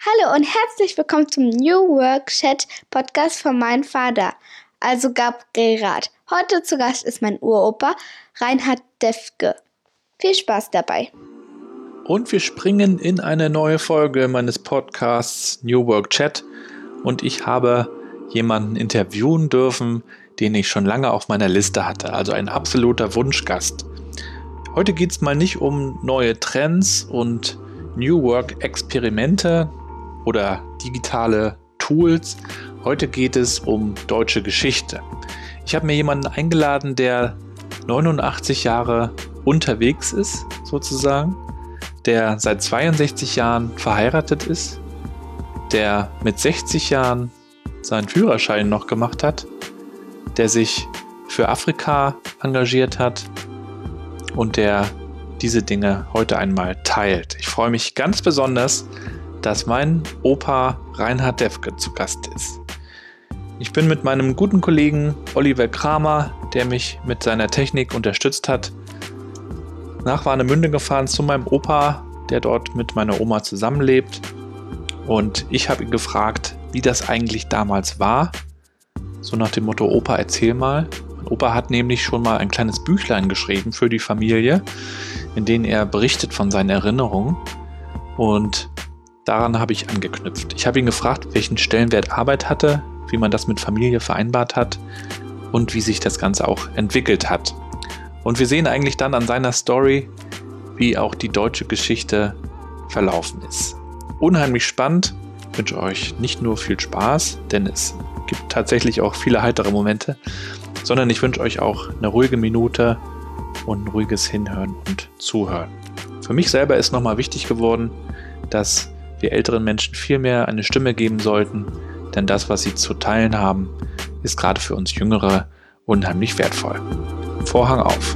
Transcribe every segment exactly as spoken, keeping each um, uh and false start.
Hallo und herzlich willkommen zum New Work Chat Podcast von meinem Vater, also Gabriel Rath. Heute zu Gast ist mein Uropa Reinhard Deffke. Viel Spaß dabei. Und wir springen in eine neue Folge meines Podcasts New Work Chat und ich habe jemanden interviewen dürfen, den ich schon lange auf meiner Liste hatte, also ein absoluter Wunschgast. Heute geht es mal nicht um neue Trends und New Work Experimente oder digitale Tools. Heute geht es um deutsche Geschichte. Ich habe mir jemanden eingeladen, der neunundachtzig Jahre unterwegs ist, sozusagen, der seit zweiundsechzig Jahren verheiratet ist, der mit sechzig Jahren seinen Führerschein noch gemacht hat, der sich für Afrika engagiert hat und der diese Dinge heute einmal teilt. Ich freue mich ganz besonders, dass mein Opa Reinhard Deffke zu Gast ist. Ich bin mit meinem guten Kollegen Oliver Kramer, der mich mit seiner Technik unterstützt hat, nach Warnemünde gefahren zu meinem Opa, der dort mit meiner Oma zusammenlebt. Und ich habe ihn gefragt, wie das eigentlich damals war. So nach dem Motto, Opa, erzähl mal. Mein Opa hat nämlich schon mal ein kleines Büchlein geschrieben für die Familie, in dem er berichtet von seinen Erinnerungen. Und daran habe ich angeknüpft. Ich habe ihn gefragt, welchen Stellenwert Arbeit hatte, wie man das mit Familie vereinbart hat und wie sich das Ganze auch entwickelt hat. Und wir sehen eigentlich dann an seiner Story, wie auch die deutsche Geschichte verlaufen ist. Unheimlich spannend. Ich wünsche euch nicht nur viel Spaß, denn es gibt tatsächlich auch viele heitere Momente, sondern ich wünsche euch auch eine ruhige Minute und ein ruhiges Hinhören und Zuhören. Für mich selber ist nochmal wichtig geworden, dass wir älteren Menschen viel mehr eine Stimme geben sollten, denn das, was sie zu teilen haben, ist gerade für uns Jüngere unheimlich wertvoll. Vorhang auf.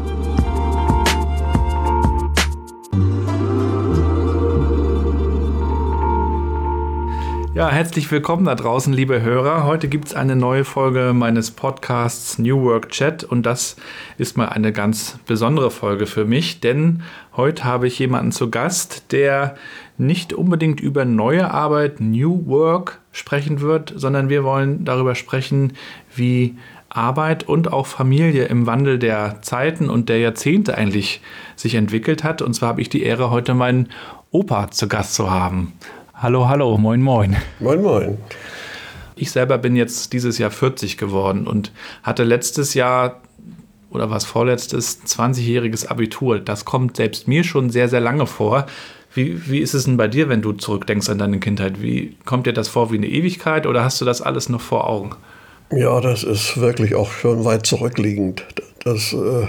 Ja, herzlich willkommen da draußen, liebe Hörer. Heute gibt es eine neue Folge meines Podcasts New Work Chat und das ist mal eine ganz besondere Folge für mich, denn heute habe ich jemanden zu Gast, der nicht unbedingt über neue Arbeit, New Work sprechen wird, sondern wir wollen darüber sprechen, wie Arbeit und auch Familie im Wandel der Zeiten und der Jahrzehnte eigentlich sich entwickelt hat. Und zwar habe ich die Ehre, heute meinen Opa zu Gast zu haben. Hallo, hallo, moin, moin. Moin, moin. Ich selber bin jetzt dieses Jahr vierzig geworden und hatte letztes Jahr, oder was vorletztes, zwanzigjähriges Abitur. Das kommt selbst mir schon sehr, sehr lange vor. Wie, wie ist es denn bei dir, wenn du zurückdenkst an deine Kindheit? Wie kommt dir das vor wie eine Ewigkeit oder hast du das alles noch vor Augen? Ja, das ist wirklich auch schon weit zurückliegend. Das, äh,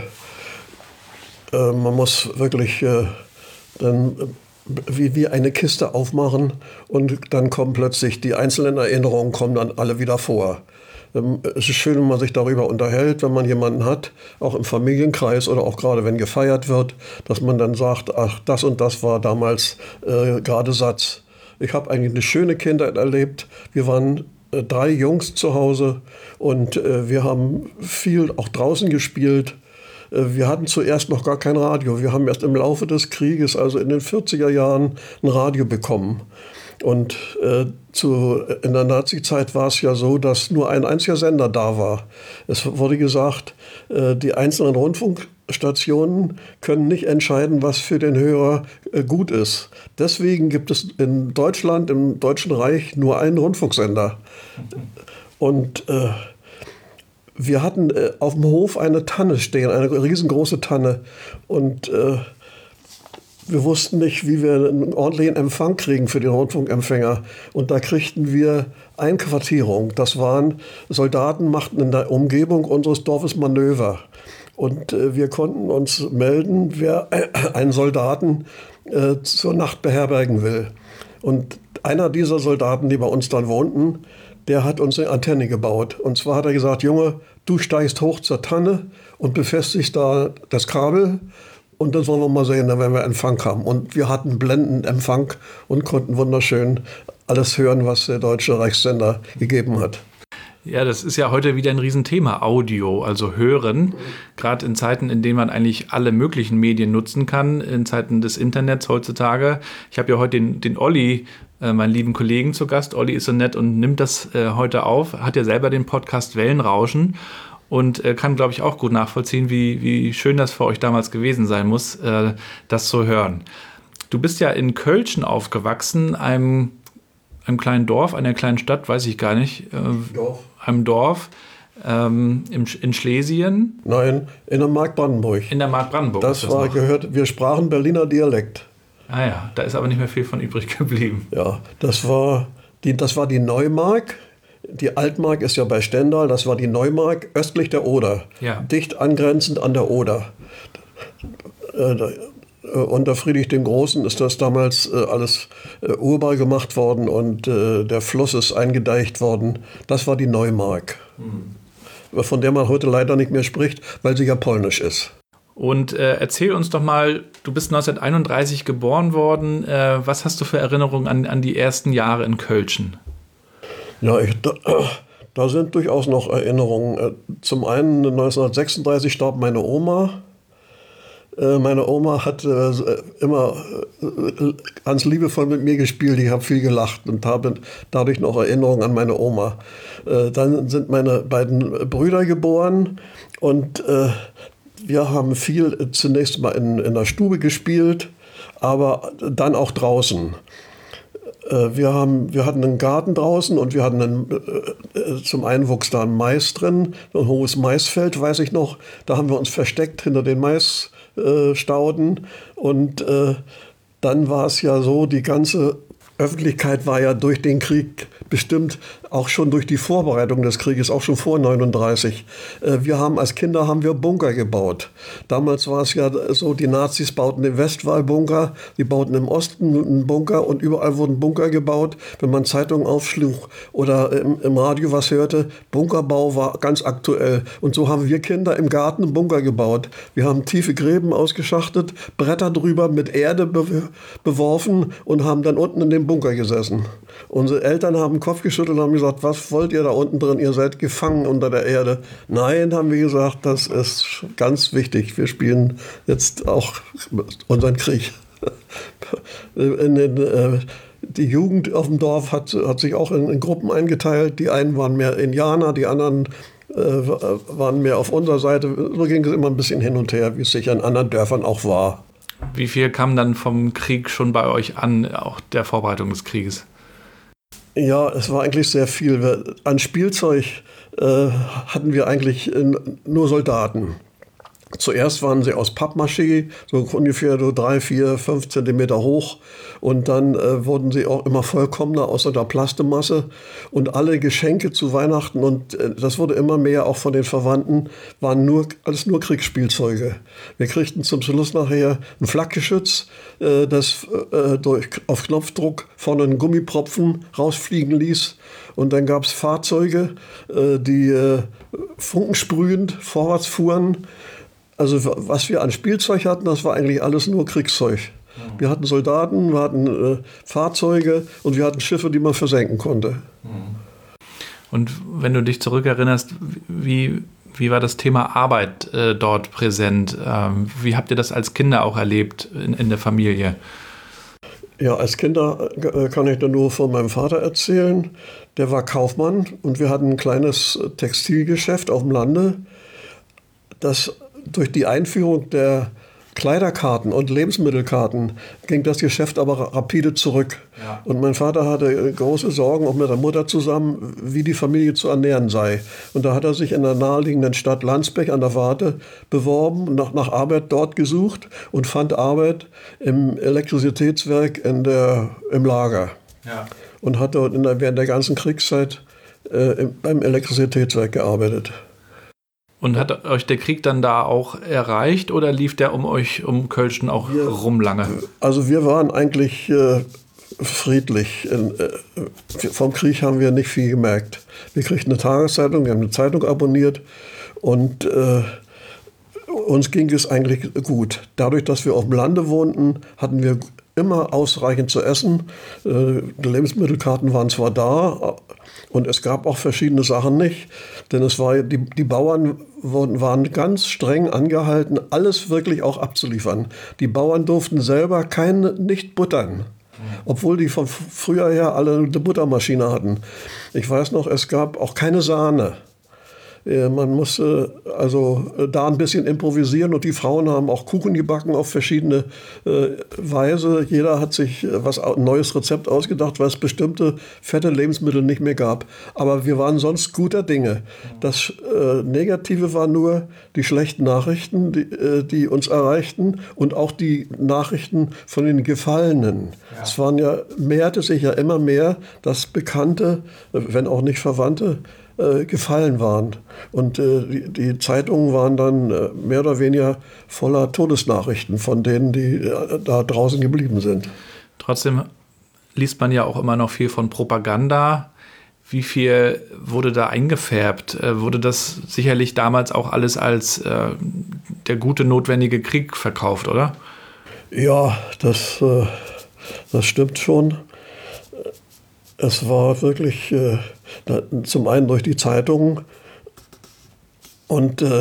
äh, man muss wirklich äh, dann wie, wie eine Kiste aufmachen und dann kommen plötzlich die einzelnen Erinnerungen kommen dann alle wieder vor. Ähm, es ist schön, wenn man sich darüber unterhält, wenn man jemanden hat, auch im Familienkreis oder auch gerade wenn gefeiert wird, dass man dann sagt, ach, das und das war damals äh, gerade Satz. Ich habe eigentlich eine schöne Kindheit erlebt. Wir waren äh, drei Jungs zu Hause und äh, wir haben viel auch draußen gespielt. Wir hatten zuerst noch gar kein Radio. Wir haben erst im Laufe des Krieges, also in den vierziger Jahren, ein Radio bekommen. Und äh, zu, in der Nazi-Zeit war es ja so, dass nur ein einziger Sender da war. Es wurde gesagt, äh, die einzelnen Rundfunkstationen können nicht entscheiden, was für den Hörer äh, gut ist. Deswegen gibt es in Deutschland, im Deutschen Reich, nur einen Rundfunksender. Und äh, wir hatten äh, auf dem Hof eine Tanne stehen, eine riesengroße Tanne. Und äh, wir wussten nicht, wie wir einen ordentlichen Empfang kriegen für den Rundfunkempfänger. Und da kriegten wir Einquartierung. Das waren, Soldaten machten in der Umgebung unseres Dorfes Manöver. Und äh, wir konnten uns melden, wer äh, einen Soldaten äh, zur Nacht beherbergen will. Und einer dieser Soldaten, die bei uns dann wohnten, der hat uns eine Antenne gebaut. Und zwar hat er gesagt, Junge, du steigst hoch zur Tanne und befestigst da das Kabel. Und dann wollen wir mal sehen, wenn wir Empfang haben. Und wir hatten blendenden Empfang und konnten wunderschön alles hören, was der Deutsche Reichssender gegeben hat. Ja, das ist ja heute wieder ein Riesenthema, Audio, also Hören. Gerade in Zeiten, in denen man eigentlich alle möglichen Medien nutzen kann, in Zeiten des Internets heutzutage. Ich habe ja heute den, den Olli, äh, meinen lieben Kollegen, zu Gast. Olli ist so nett und nimmt das äh, heute auf, hat ja selber den Podcast Wellenrauschen und äh, kann, glaube ich, auch gut nachvollziehen, wie, wie schön das für euch damals gewesen sein muss, äh, das zu hören. Du bist ja in Kölschen aufgewachsen, einem, einem kleinen Dorf, einer kleinen Stadt, weiß ich gar nicht. Äh, Dorf. Einem Dorf ähm, im, in Schlesien. Nein, in der Mark Brandenburg. In der Mark Brandenburg. Das, das war noch. Gehört, wir sprachen Berliner Dialekt. Ah ja, da ist aber nicht mehr viel von übrig geblieben. Ja, das war die, das war die Neumark. Die Altmark ist ja bei Stendal, das war die Neumark östlich der Oder. Ja. Dicht angrenzend an der Oder. Unter Friedrich dem Großen ist das damals alles urbar gemacht worden und der Fluss ist eingedeicht worden. Das war die Neumark, mhm. von der man heute leider nicht mehr spricht, weil sie ja polnisch ist. Und äh, erzähl uns doch mal, du bist neunzehnhunderteinunddreißig geboren worden. Äh, was hast du für Erinnerungen an, an die ersten Jahre in Kölschen? Ja, ich, da, da sind durchaus noch Erinnerungen. Zum einen neunzehnhundertsechsunddreißig starb meine Oma. Meine Oma hat äh, immer äh, ganz liebevoll mit mir gespielt. Ich habe viel gelacht und habe dadurch noch Erinnerungen an meine Oma. Äh, dann sind meine beiden Brüder geboren und äh, wir haben viel zunächst mal in, in der Stube gespielt, aber dann auch draußen. Äh, wir, haben, wir hatten einen Garten draußen und wir hatten einen, äh, zum einen wuchs da ein Mais drin, ein hohes Maisfeld, weiß ich noch. Da haben wir uns versteckt hinter den Mais. Stauden und äh, dann war es ja so, die ganze Öffentlichkeit war ja durch den Krieg bestimmt, auch schon durch die Vorbereitung des Krieges, auch schon vor neununddreißig. Äh, wir haben als Kinder haben wir Bunker gebaut. Damals war es ja so, die Nazis bauten im Westwall Bunker, die bauten im Osten einen Bunker und überall wurden Bunker gebaut. Wenn man Zeitungen aufschlug oder im, im Radio was hörte, Bunkerbau war ganz aktuell. Und so haben wir Kinder im Garten einen Bunker gebaut. Wir haben tiefe Gräben ausgeschachtet, Bretter drüber mit Erde be- beworfen und haben dann unten in dem Bunker gesessen. Unsere Eltern haben den Kopf geschüttelt und haben gesagt, was wollt ihr da unten drin? Ihr seid gefangen unter der Erde. Nein, haben wir gesagt, das ist ganz wichtig. Wir spielen jetzt auch unseren Krieg. In den, äh, die Jugend auf dem Dorf hat, hat sich auch in, in Gruppen eingeteilt. Die einen waren mehr Indianer, die anderen äh, waren mehr auf unserer Seite. So ging es immer ein bisschen hin und her, wie es sich an anderen Dörfern auch war. Wie viel kam dann vom Krieg schon bei euch an, auch der Vorbereitung des Krieges? Ja, es war eigentlich sehr viel. An Spielzeug äh, hatten wir eigentlich äh, nur Soldaten. Zuerst waren sie aus Pappmaché, so ungefähr so drei, vier, fünf Zentimeter hoch. Und dann äh, wurden sie auch immer vollkommener außer der Plastemasse. Und alle Geschenke zu Weihnachten, und äh, das wurde immer mehr auch von den Verwandten, waren nur, alles nur Kriegsspielzeuge. Wir kriegten zum Schluss nachher ein Flakgeschütz, äh, das äh, durch, auf Knopfdruck vorne einen Gummipropfen rausfliegen ließ. Und dann gab es Fahrzeuge, äh, die äh, funkensprühend vorwärts fuhren. Also was wir an Spielzeug hatten, das war eigentlich alles nur Kriegszeug. Wir hatten Soldaten, wir hatten äh, Fahrzeuge und wir hatten Schiffe, die man versenken konnte. Und wenn du dich zurückerinnerst, wie, wie war das Thema Arbeit äh, dort präsent? Ähm, wie habt ihr das als Kinder auch erlebt in, in der Familie? Ja, als Kinder äh, kann ich da nur von meinem Vater erzählen. Der war Kaufmann und wir hatten ein kleines Textilgeschäft auf dem Lande, das durch die Einführung der Kleiderkarten und Lebensmittelkarten ging das Geschäft aber rapide zurück. Ja. Und mein Vater hatte große Sorgen, auch mit der Mutter zusammen, wie die Familie zu ernähren sei. Und da hat er sich in der naheliegenden Stadt Landsberg an der Warthe beworben, nach, nach Arbeit dort gesucht und fand Arbeit im Elektrizitätswerk in der, im Lager. Ja. Und hat dort in der, während der ganzen Kriegszeit äh, beim Elektrizitätswerk gearbeitet. Und hat euch der Krieg dann da auch erreicht oder lief der um euch, um Kölschen auch wir, rum lange? Also wir waren eigentlich äh, friedlich. In, äh, vom Krieg haben wir nicht viel gemerkt. Wir kriegten eine Tageszeitung, wir haben eine Zeitung abonniert und äh, uns ging es eigentlich gut. Dadurch, dass wir auf dem Lande wohnten, hatten wir immer ausreichend zu essen. Äh, die Lebensmittelkarten waren zwar da, und es gab auch verschiedene Sachen nicht, denn es war, die, die Bauern wurden, waren ganz streng angehalten, alles wirklich auch abzuliefern. Die Bauern durften selber keine, nicht buttern, obwohl die von früher her alle eine Buttermaschine hatten. Ich weiß noch, es gab auch keine Sahne. Man musste also da ein bisschen improvisieren und die Frauen haben auch Kuchen gebacken auf verschiedene äh, Weise. Jeder hat sich was ein neues Rezept ausgedacht, weil es bestimmte fette Lebensmittel nicht mehr gab. Aber wir waren sonst guter Dinge. Das äh, Negative war nur die schlechten Nachrichten, die, äh, die uns erreichten und auch die Nachrichten von den Gefallenen. Ja. Es waren ja, mehrte sich ja immer mehr, dass Bekannte, wenn auch nicht Verwandte, gefallen waren. Und äh, die, die Zeitungen waren dann äh, mehr oder weniger voller Todesnachrichten von denen, die äh, da draußen geblieben sind. Trotzdem liest man ja auch immer noch viel von Propaganda. Wie viel wurde da eingefärbt? Äh, wurde das sicherlich damals auch alles als äh, der gute, notwendige Krieg verkauft, oder? Ja, das, äh, das stimmt schon. Es war wirklich äh, da, zum einen durch die Zeitungen und äh,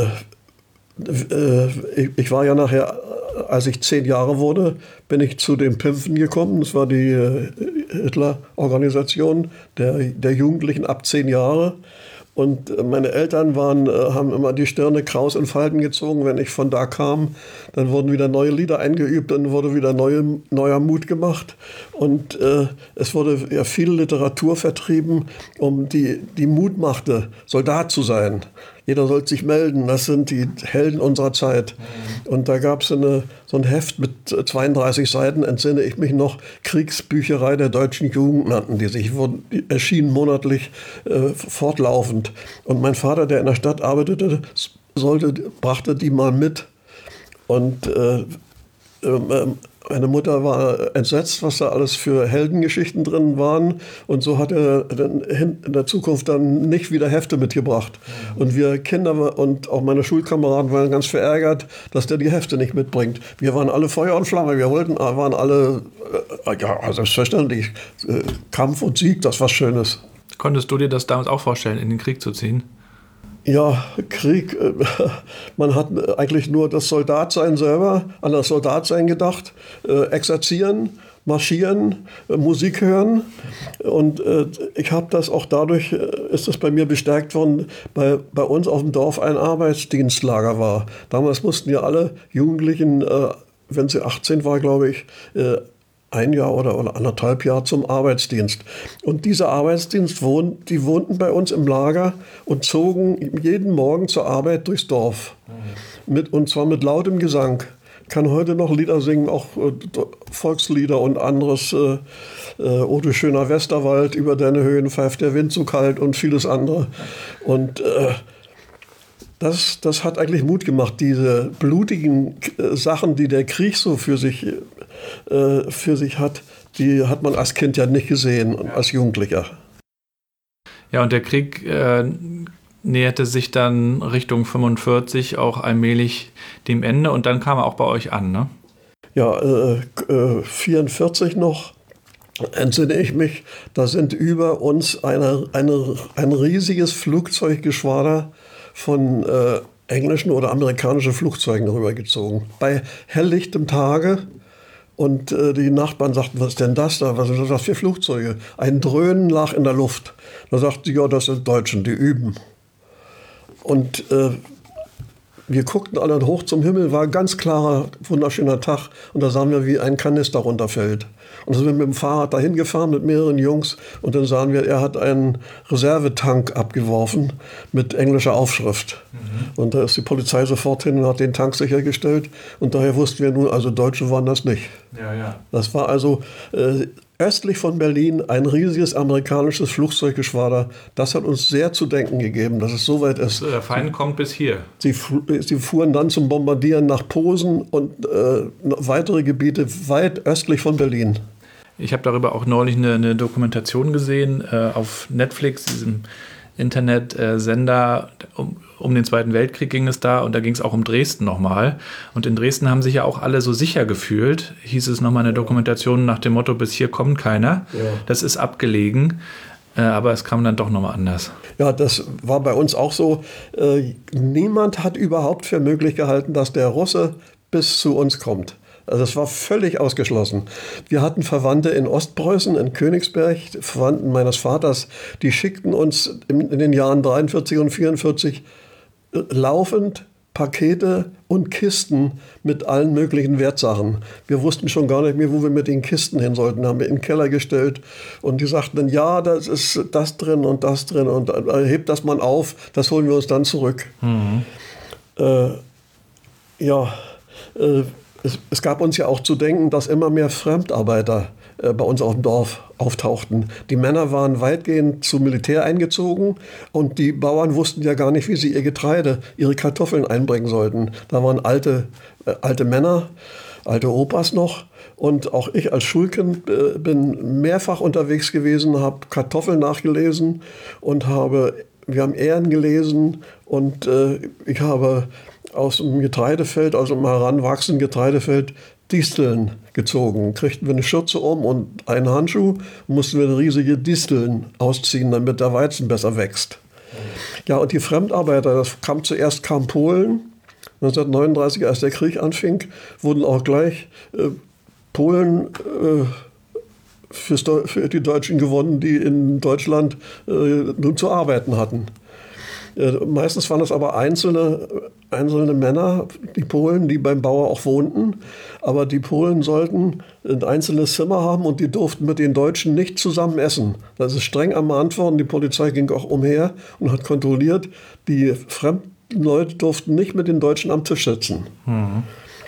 äh, ich, ich war ja nachher, als ich zehn Jahre wurde, bin ich zu den Pimpfen gekommen. Das war die äh, Hitler-Organisation der, der Jugendlichen ab zehn Jahre. Und meine Eltern waren, haben immer die Stirne kraus in Falten gezogen, wenn ich von da kam. Dann wurden wieder neue Lieder eingeübt, dann wurde wieder neue, neuer Mut gemacht. Und äh, es wurde ja viel Literatur vertrieben, um die, die Mut machte, Soldat zu sein. Jeder soll sich melden, das sind die Helden unserer Zeit. Und da gab es eine, so ein Heft mit zweiunddreißig Seiten, entsinne ich mich noch, Kriegsbücherei der deutschen Jugend nannten die sich, wurden, die erschienen monatlich äh, fortlaufend. Und mein Vater, der in der Stadt arbeitete, sollte, brachte die mal mit. Und äh, äh, meine Mutter war entsetzt, was da alles für Heldengeschichten drin waren. Und so hat er dann in der Zukunft dann nicht wieder Hefte mitgebracht. Und wir Kinder und auch meine Schulkameraden waren ganz verärgert, dass der die Hefte nicht mitbringt. Wir waren alle Feuer und Flamme. Wir wollten, waren alle, äh, ja, selbstverständlich, äh, Kampf und Sieg, das war Schönes. Konntest du dir das damals auch vorstellen, in den Krieg zu ziehen? Ja, Krieg, man hat eigentlich nur das Soldatsein selber, an das Soldatsein gedacht, äh, exerzieren, marschieren, äh, Musik hören. Und äh, ich habe das auch dadurch, äh, ist das bei mir bestärkt worden, bei, bei uns auf dem Dorf ein Arbeitsdienstlager war. Damals mussten ja alle Jugendlichen, äh, wenn sie achtzehn war, glaube ich, äh, ein Jahr oder, oder anderthalb Jahre zum Arbeitsdienst. Und dieser Arbeitsdienst, wohn, die wohnten bei uns im Lager und zogen jeden Morgen zur Arbeit durchs Dorf. Mit, und zwar mit lautem Gesang. Ich kann heute noch Lieder singen, auch äh, Volkslieder und anderes. Äh, äh, O du schöner Westerwald, über deine Höhen pfeift der Wind so kalt und vieles andere. Und äh, das, das hat eigentlich Mut gemacht, diese blutigen äh, Sachen, die der Krieg so für sich, äh, für sich hat, die hat man als Kind ja nicht gesehen und als Jugendlicher. Ja, und der Krieg äh, näherte sich dann Richtung fünfundvierzig auch allmählich dem Ende und dann kam er auch bei euch an, ne? Ja, äh, äh, vierundvierzig noch, entsinne ich mich, da sind über uns eine, eine, ein riesiges Flugzeuggeschwader von äh, englischen oder amerikanischen Flugzeugen rübergezogen. Bei helllichtem Tage. Und äh, die Nachbarn sagten, was ist denn das da? Was sind das für Flugzeuge? Ein Dröhnen lag in der Luft. Da sagten sie, ja, das sind Deutschen, die üben. Und äh, wir guckten alle hoch zum Himmel, war ein ganz klarer, wunderschöner Tag. Und da sahen wir, wie ein Kanister runterfällt. Und dann sind wir mit dem Fahrrad dahin gefahren mit mehreren Jungs. Und dann sahen wir, er hat einen Reservetank abgeworfen mit englischer Aufschrift. Mhm. Und da ist die Polizei sofort hin und hat den Tank sichergestellt. Und daher wussten wir nun, also Deutsche waren das nicht. Ja, ja. Das war also äh, östlich von Berlin ein riesiges amerikanisches Flugzeuggeschwader. Das hat uns sehr zu denken gegeben, dass es so weit ist. Der Feind kommt bis hier. Sie, sie fuhren dann zum Bombardieren nach Posen und äh, weitere Gebiete weit östlich von Berlin. Ich habe darüber auch neulich eine, eine Dokumentation gesehen äh, auf Netflix, diesem Internetsender, um, um den Zweiten Weltkrieg ging es da und da ging es auch um Dresden nochmal. Und in Dresden haben sich ja auch alle so sicher gefühlt, hieß es nochmal in der Dokumentation nach dem Motto, bis hier kommt keiner. Ja. Das ist abgelegen, äh, aber es kam dann doch nochmal anders. Ja, das war bei uns auch so. Äh, niemand hat überhaupt für möglich gehalten, dass der Russe bis zu uns kommt. Also das war völlig ausgeschlossen. Wir hatten Verwandte in Ostpreußen, in Königsberg, Verwandten meines Vaters, die schickten uns in, in den Jahren dreiundvierzig und vierundvierzig äh, laufend Pakete und Kisten mit allen möglichen Wertsachen. Wir wussten schon gar nicht mehr, wo wir mit den Kisten hin sollten. Haben wir in den Keller gestellt und die sagten dann, ja, da ist das drin und das drin und äh, hebt das mal auf, das holen wir uns dann zurück. Mhm. Äh, ja, äh, Es, es gab uns ja auch zu denken, dass immer mehr Fremdarbeiter äh, bei uns auf dem Dorf auftauchten. Die Männer waren weitgehend zum Militär eingezogen und die Bauern wussten ja gar nicht, wie sie ihr Getreide, ihre Kartoffeln einbringen sollten. Da waren alte, äh, alte Männer, alte Opas noch. Und auch ich als Schulkind äh, bin mehrfach unterwegs gewesen, habe Kartoffeln nachgelesen und habe, wir haben Ähren gelesen und äh, ich habe aus dem Getreidefeld, also im heranwachsenden Getreidefeld, Disteln gezogen. Kriegten wir eine Schürze um und einen Handschuh, mussten wir riesige Disteln ausziehen, damit der Weizen besser wächst. Ja, und die Fremdarbeiter, das kam zuerst kam Polen. neunzehnhundertneununddreißig, als der Krieg anfing, wurden auch gleich äh, Polen äh, fürs, für die Deutschen gewonnen, die in Deutschland äh, nun zu arbeiten hatten. Meistens waren es aber einzelne, einzelne Männer, die Polen, die beim Bauer auch wohnten. Aber die Polen sollten ein einzelnes Zimmer haben und die durften mit den Deutschen nicht zusammen essen. Das ist streng ermahnt worden. Die Polizei ging auch umher und hat kontrolliert, die fremden Leute durften nicht mit den Deutschen am Tisch sitzen. Mhm.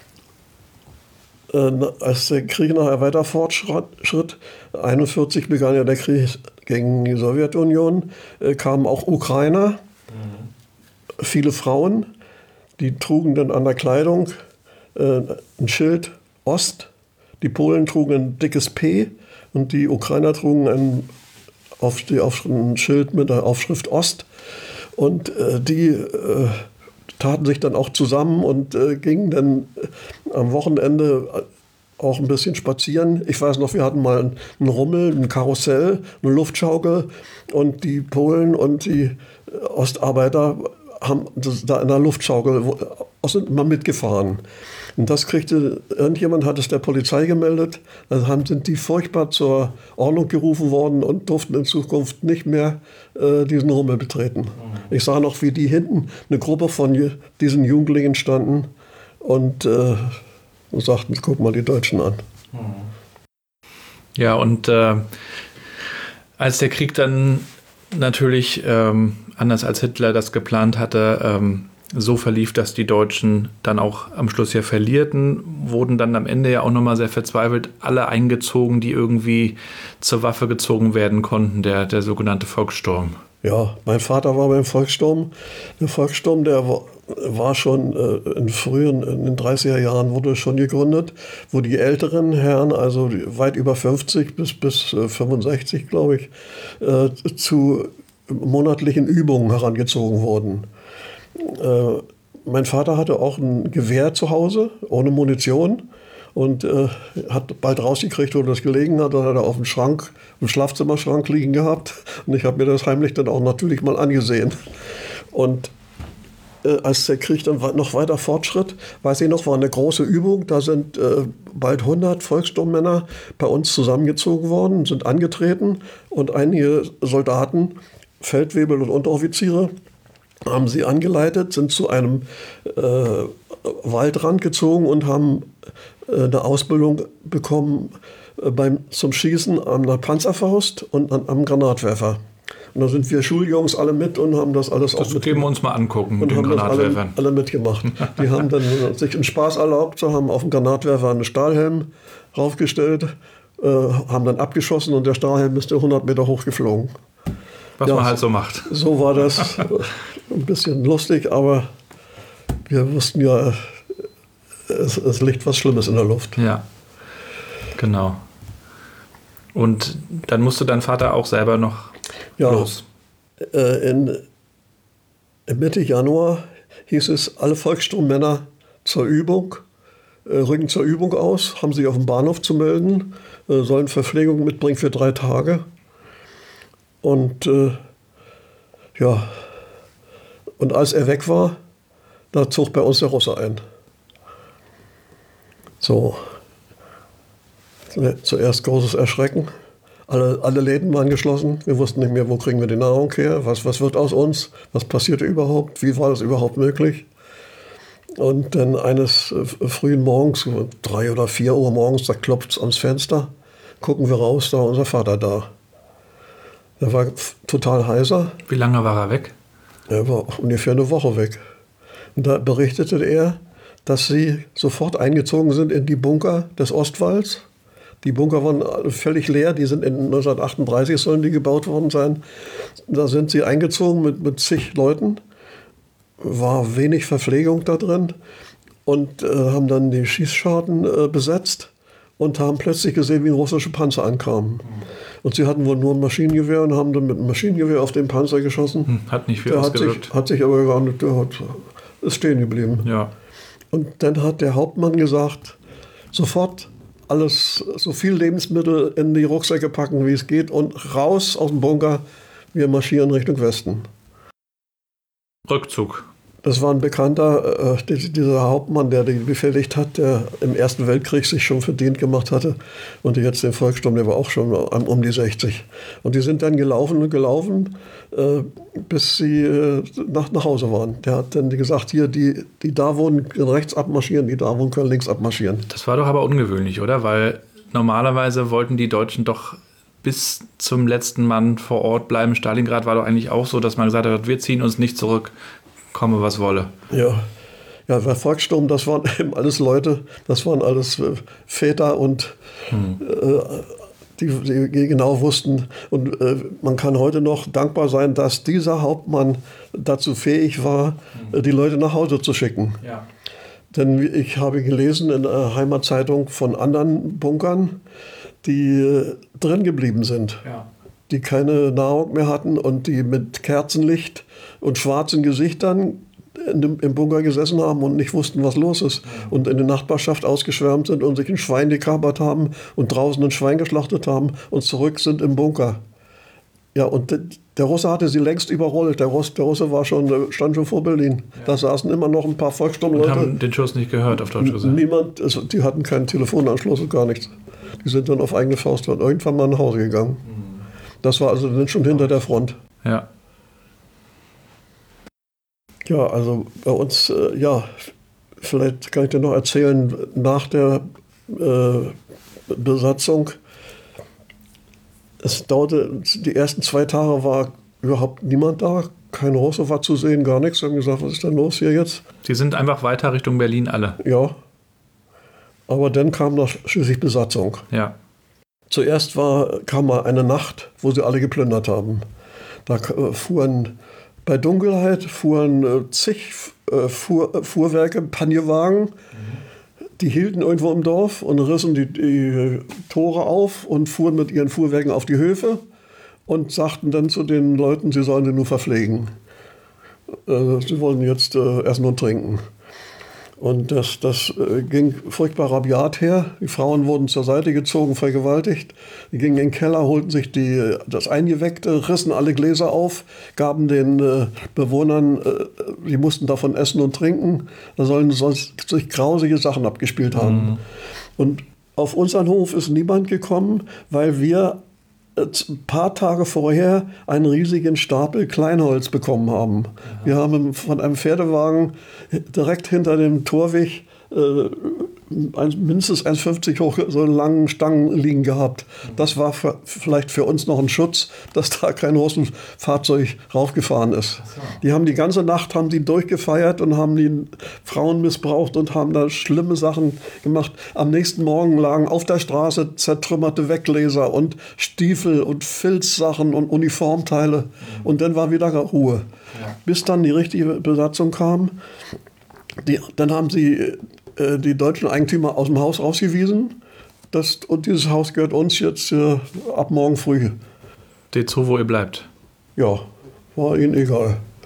Äh, als der Krieg nachher weiter fortschritt, einundvierzig begann ja der Krieg gegen die Sowjetunion, äh, kamen auch Ukrainer. Mhm. Viele Frauen, die trugen dann an der Kleidung äh, ein Schild Ost, die Polen trugen ein dickes P und die Ukrainer trugen ein, auf die, auf ein Schild mit der Aufschrift Ost. Und äh, die äh, taten sich dann auch zusammen und äh, gingen dann äh, am Wochenende auch ein bisschen spazieren. Ich weiß noch, wir hatten mal einen Rummel, ein Karussell, eine Luftschaukel und die Polen und die Ostarbeiter haben da in der Luftschaukel sind mal mitgefahren. Und das kriegte, irgendjemand hat es der Polizei gemeldet, dann haben, sind die furchtbar zur Ordnung gerufen worden und durften in Zukunft nicht mehr äh, diesen Rummel betreten. Mhm. Ich sah noch, wie die hinten, eine Gruppe von diesen Jugendlichen standen und, äh, und sagten, guck mal die Deutschen an. Mhm. Ja, und äh, als der Krieg dann natürlich, ähm, anders als Hitler das geplant hatte, ähm, so verlief, dass die Deutschen dann auch am Schluss ja verlierten, wurden dann am Ende ja auch nochmal sehr verzweifelt alle eingezogen, die irgendwie zur Waffe gezogen werden konnten, der, der sogenannte Volkssturm. Ja, mein Vater war beim Volkssturm. Der Volkssturm, der war, war schon äh, in frühen, in den dreißiger Jahren wurde schon gegründet, wo die älteren Herren, also weit über fünfzig bis, bis äh, fünfundsechzig, glaube ich, äh, zu monatlichen Übungen herangezogen wurden. Äh, mein Vater hatte auch ein Gewehr zu Hause, ohne Munition. Und äh, hat bald rausgekriegt, wo das gelegen hat. Dann hat er auf dem Schrank, im Schlafzimmerschrank liegen gehabt. Und ich habe mir das heimlich dann auch natürlich mal angesehen. Und äh, als der Krieg dann noch weiter fortschritt, weiß ich noch, war eine große Übung. Da sind äh, bald hundert Volkssturmmänner bei uns zusammengezogen worden, sind angetreten. Und einige Soldaten, Feldwebel und Unteroffiziere, haben sie angeleitet, sind zu einem äh, Waldrand gezogen und haben äh, eine Ausbildung bekommen äh, beim, zum Schießen an der Panzerfaust und an, am Granatwerfer. Und da sind wir Schuljungs alle mit und haben das alles das auch mitgemacht. Das geben wir uns mal angucken mit den Granatwerfern. Alle, alle mitgemacht. Die haben dann sich einen Spaß erlaubt, haben auf dem Granatwerfer einen Stahlhelm raufgestellt, äh, haben dann abgeschossen und der Stahlhelm ist hundert Meter hoch geflogen. Was ja, man halt so macht. So war das. Ein bisschen lustig, aber wir wussten ja, es, es liegt was Schlimmes in der Luft. Ja, genau. Und dann musste dein Vater auch selber noch ja, los? Äh, in, Mitte Januar hieß es, alle Volkssturmmänner zur Übung, äh, rücken zur Übung aus, haben sich auf dem Bahnhof zu melden, äh, sollen Verpflegung mitbringen für drei Tage. Und äh, ja, und als er weg war, da zog bei uns der Russe ein. So, zuerst großes Erschrecken. Alle, alle Läden waren geschlossen. Wir wussten nicht mehr, wo kriegen wir die Nahrung her, was, was wird aus uns, was passierte überhaupt, wie war das überhaupt möglich. Und dann eines äh, frühen Morgens, drei oder vier Uhr morgens, da klopft es ans Fenster, gucken wir raus, da war unser Vater da. Er war total heiser. Wie lange war er weg? Er war ungefähr eine Woche weg. Und da berichtete er, dass sie sofort eingezogen sind in die Bunker des Ostwalls. Die Bunker waren völlig leer, die sind in neunzehnhundertachtunddreißig sollen die gebaut worden sein. Da sind sie eingezogen mit, mit zig Leuten, war wenig Verpflegung da drin und äh, haben dann die Schießscharten äh, besetzt und haben plötzlich gesehen, wie ein russischer Panzer ankam. Und sie hatten wohl nur ein Maschinengewehr und haben dann mit einem Maschinengewehr auf den Panzer geschossen. Hm, hat nicht viel der ausgewirkt. Hat sich, hat sich aber gar nicht, der hat, ist stehen geblieben. Ja. Und dann hat der Hauptmann gesagt, sofort alles, so viel Lebensmittel in die Rucksäcke packen, wie es geht und raus aus dem Bunker. Wir marschieren Richtung Westen. Rückzug. Das war ein bekannter, äh, dieser Hauptmann, der den befehligt hat, der im Ersten Weltkrieg sich schon verdient gemacht hatte und jetzt den Volkssturm, der war auch schon um die sechzig. Und die sind dann gelaufen und gelaufen, äh, bis sie äh, nach, nach Hause waren. Der hat dann gesagt, hier, die, die da wohnen, können rechts abmarschieren, die da wohnen, können links abmarschieren. Das war doch aber ungewöhnlich, oder? Weil normalerweise wollten die Deutschen doch bis zum letzten Mann vor Ort bleiben. Stalingrad war doch eigentlich auch so, dass man gesagt hat, wir ziehen uns nicht zurück, komme was wolle. Ja, ja, der Volkssturm, das waren eben alles Leute, das waren alles äh, Väter und hm. äh, die, die genau wussten. Und äh, man kann heute noch dankbar sein, dass dieser Hauptmann dazu fähig war, hm. die Leute nach Hause zu schicken. Ja. Denn ich habe gelesen in der Heimatzeitung von anderen Bunkern, die äh, drin geblieben sind, ja. die keine Nahrung mehr hatten und die mit Kerzenlicht und schwarzen Gesichtern in dem, im Bunker gesessen haben und nicht wussten, was los ist. Ja. Und in der Nachbarschaft ausgeschwärmt sind und sich ein Schwein gekapert haben und draußen ein Schwein geschlachtet haben und zurück sind im Bunker. Ja, und der Russe hatte sie längst überrollt. Der Russe, der Russe war schon, stand schon vor Berlin. Ja. Da saßen immer noch ein paar Volkssturmleute. Und haben den Schuss nicht gehört, auf Deutsch gesagt? Niemand, also die hatten keinen Telefonanschluss und gar nichts. Die sind dann auf eigene Faust irgendwann mal nach Hause gegangen. Mhm. Das war also dann schon hinter der Front. Ja. Ja, also bei uns, äh, ja, vielleicht kann ich dir noch erzählen, nach der äh, Besatzung, es dauerte, die ersten zwei Tage war überhaupt niemand da, kein Russe war zu sehen, gar nichts. Wir haben gesagt, was ist denn los hier jetzt? Sie sind einfach weiter Richtung Berlin alle? Ja, aber dann kam noch schließlich Besatzung. Ja. Zuerst war, kam mal eine Nacht, wo sie alle geplündert haben. Da äh, fuhren bei Dunkelheit fuhren äh, zig äh, Fuhr, äh, Fuhrwerke, Panierwagen, mhm. die hielten irgendwo im Dorf und rissen die, die Tore auf und fuhren mit ihren Fuhrwerken auf die Höfe und sagten dann zu den Leuten, sie sollen sie nur verpflegen. Äh, sie wollen jetzt äh, essen und trinken. Und das, das äh, ging furchtbar rabiat her. Die Frauen wurden zur Seite gezogen, vergewaltigt. Die gingen in den Keller, holten sich die, das Eingeweckte, rissen alle Gläser auf, gaben den äh, Bewohnern, äh, die mussten davon essen und trinken. Da sollen sonst sich grausige Sachen abgespielt haben. Mhm. Und auf unseren Hof ist niemand gekommen, weil wir ein paar Tage vorher einen riesigen Stapel Kleinholz bekommen haben. Ja. Wir haben von einem Pferdewagen direkt hinter dem Torweg äh, mindestens eins Komma fünfzig hoch so einen langen Stangen liegen gehabt. Das war für, vielleicht für uns noch ein Schutz, dass da kein Russenfahrzeug raufgefahren ist. So. Die haben die ganze Nacht haben die durchgefeiert und haben die Frauen missbraucht und haben da schlimme Sachen gemacht. Am nächsten Morgen lagen auf der Straße zertrümmerte Weggläser und Stiefel und Filzsachen und Uniformteile. Mhm. Und dann war wieder Ruhe. Ja. Bis dann die richtige Besatzung kam. Die, dann haben sie die deutschen Eigentümer aus dem Haus rausgewiesen. Das, und dieses Haus gehört uns jetzt äh, ab morgen früh. Seht zu, wo ihr bleibt. Ja, war ihnen egal.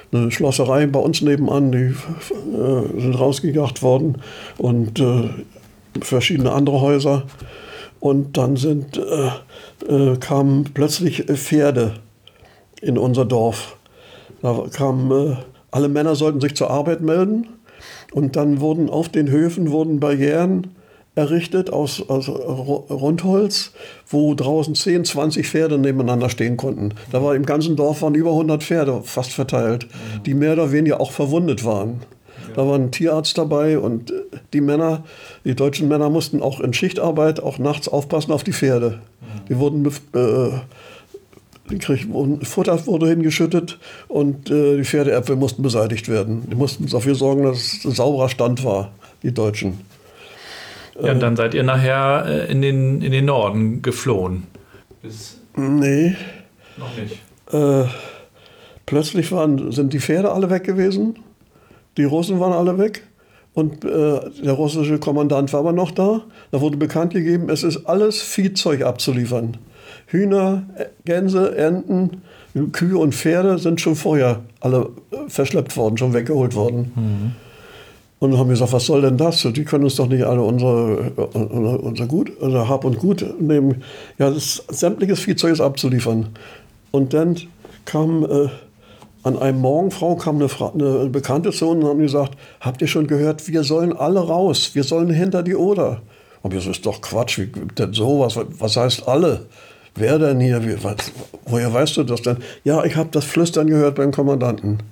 eine Schlosserei bei uns nebenan, die äh, sind rausgejagt worden und äh, verschiedene andere Häuser. Und dann sind, äh, äh, kamen plötzlich Pferde in unser Dorf. Da kamen, äh, alle Männer sollten sich zur Arbeit melden und dann wurden auf den Höfen wurden Barrieren errichtet aus, aus Rundholz, wo draußen zehn, zwanzig Pferde nebeneinander stehen konnten. Da war im ganzen Dorf waren über hundert Pferde fast verteilt, die mehr oder weniger auch verwundet waren. Da war ein Tierarzt dabei und die Männer, die deutschen Männer mussten auch in Schichtarbeit auch nachts aufpassen auf die Pferde. Die wurden, äh, die kriegten, Futter wurde hingeschüttet und äh, die Pferdeäpfel mussten beseitigt werden. Die mussten dafür sorgen, dass es ein sauberer Stand war, die Deutschen. Ja, und dann seid ihr nachher äh, in, den, in den Norden geflohen. Bis nee. Noch nicht. Äh, plötzlich waren, sind die Pferde alle weg gewesen. Die Russen waren alle weg. Und äh, der russische Kommandant war aber noch da. Da wurde bekannt gegeben, es ist alles Viehzeug abzuliefern. Hühner, Gänse, Enten, Kühe und Pferde sind schon vorher alle verschleppt worden, schon weggeholt worden. Mhm. Und dann haben wir gesagt, was soll denn das? Die können uns doch nicht alle unsere, unser Gut, unser Hab und Gut nehmen. Ja, das sämtliches Viehzeug ist abzuliefern. Und dann kam äh, an einem Morgen, Frau, kam eine, Fra- eine Bekannte zu uns und haben gesagt, habt ihr schon gehört, wir sollen alle raus, wir sollen hinter die Oder. Und das ist doch Quatsch, wie denn sowas? Was heißt alle? Wer denn hier? Wie, was, woher weißt du das denn? Ja, ich habe das Flüstern gehört beim Kommandanten.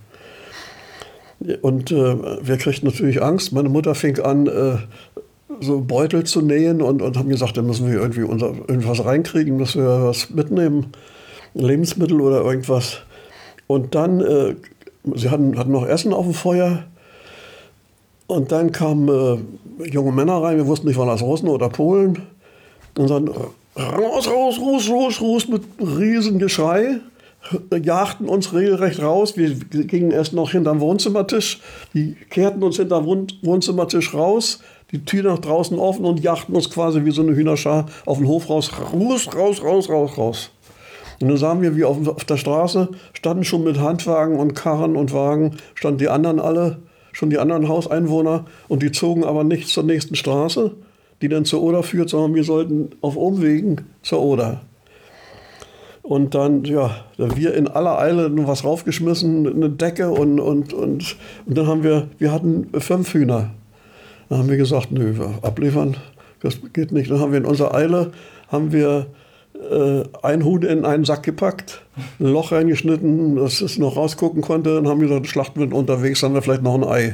Und äh, wir kriegten natürlich Angst. Meine Mutter fing an, äh, so Beutel zu nähen und, und haben gesagt, da müssen wir irgendwie unser, irgendwas reinkriegen, müssen wir was mitnehmen, Lebensmittel oder irgendwas. Und dann, äh, sie hatten, hatten noch Essen auf dem Feuer. Und dann kamen äh, junge Männer rein, wir wussten nicht, waren das Russen oder Polen. Und dann raus, raus, raus, raus, raus mit riesen Geschrei. Jagten uns regelrecht raus. Wir gingen erst noch hinterm Wohnzimmertisch. Die kehrten uns hinterm Wohnzimmertisch raus, die Tür nach draußen offen und jagten uns quasi wie so eine Hühnerschar auf den Hof raus. Raus, raus, raus, raus, raus. Und dann sahen wir, wie auf, auf der Straße standen schon mit Handwagen und Karren und Wagen, standen die anderen alle, schon die anderen Hauseinwohner. Und die zogen aber nicht zur nächsten Straße, die dann zur Oder führt, sondern wir sollten auf Umwegen zur Oder. Und dann, ja, wir in aller Eile nur was raufgeschmissen, eine Decke und, und, und, und dann haben wir, wir hatten fünf Hühner. Dann haben wir gesagt, nö, abliefern, das geht nicht. Dann haben wir in unserer Eile, haben wir äh, ein Huhn in einen Sack gepackt, ein Loch reingeschnitten, dass es noch rausgucken konnte. Dann haben wir gesagt, schlachten wir unterwegs, haben wir vielleicht noch ein Ei.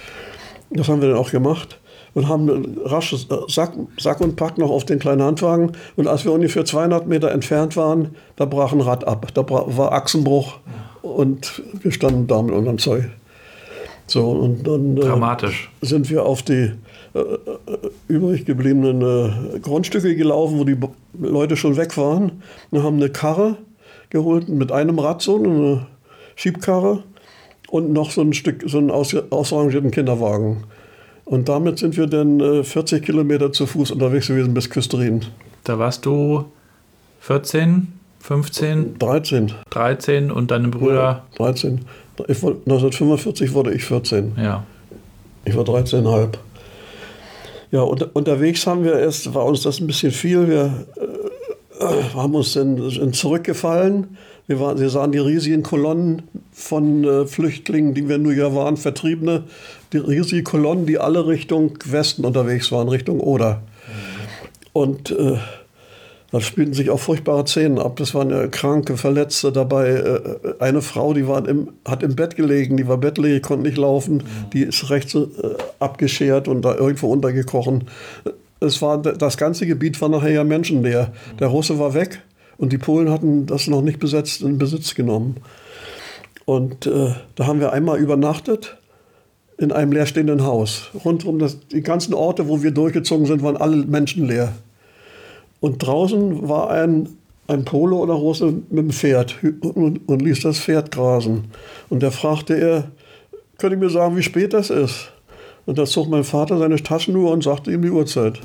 Das haben wir dann auch gemacht. Und haben rasch Sack, Sack und Pack noch auf den kleinen Handwagen. Und als wir ungefähr zweihundert Meter entfernt waren, da brach ein Rad ab. Da war Achsenbruch und wir standen da mit unserem Zeug. So, und dann Dramatisch. Äh, sind wir auf die äh, übrig gebliebenen äh, Grundstücke gelaufen, wo die Leute schon weg waren. Wir haben eine Karre geholt mit einem Rad, so eine Schiebkarre und noch so ein Stück, so einen aus, ausrangierten Kinderwagen. Und damit sind wir dann äh, vierzig Kilometer zu Fuß unterwegs gewesen bis Küstrin. Da warst du vierzehn, fünfzehn? dreizehn. dreizehn und deine Brüder? Ja, dreizehn. Ich, neunzehnhundertfünfundvierzig wurde ich vierzehn. Ja. Ich war dreizehn Komma fünf. Ja, und, unterwegs haben wir erst, war uns das ein bisschen viel. Wir äh, haben uns dann, dann zurückgefallen. Wir, waren, wir sahen die riesigen Kolonnen von äh, Flüchtlingen, die wir nur ja waren, Vertriebene. Die riesigen Kolonnen, die alle Richtung Westen unterwegs waren, Richtung Oder. Und äh, da spielten sich auch furchtbare Szenen ab. Es waren ja Kranke, Verletzte dabei. Äh, eine Frau, die war im, hat im Bett gelegen, die war bettlägerig, konnte nicht laufen. Die ist rechts äh, abgeschert und da irgendwo untergekrochen. Es war, das ganze Gebiet war nachher ja menschenleer. Der Russe war weg. Und die Polen hatten das noch nicht besetzt, in Besitz genommen. Und äh, da haben wir einmal übernachtet in einem leerstehenden Haus. Rundum, das, die ganzen Orte, wo wir durchgezogen sind, waren alle menschenleer. Und draußen war ein, ein Pole oder Russe mit dem Pferd und, und ließ das Pferd grasen. Und da fragte er, könnt ihr mir sagen, wie spät das ist? Und da zog mein Vater seine Taschenuhr und sagte ihm die Uhrzeit.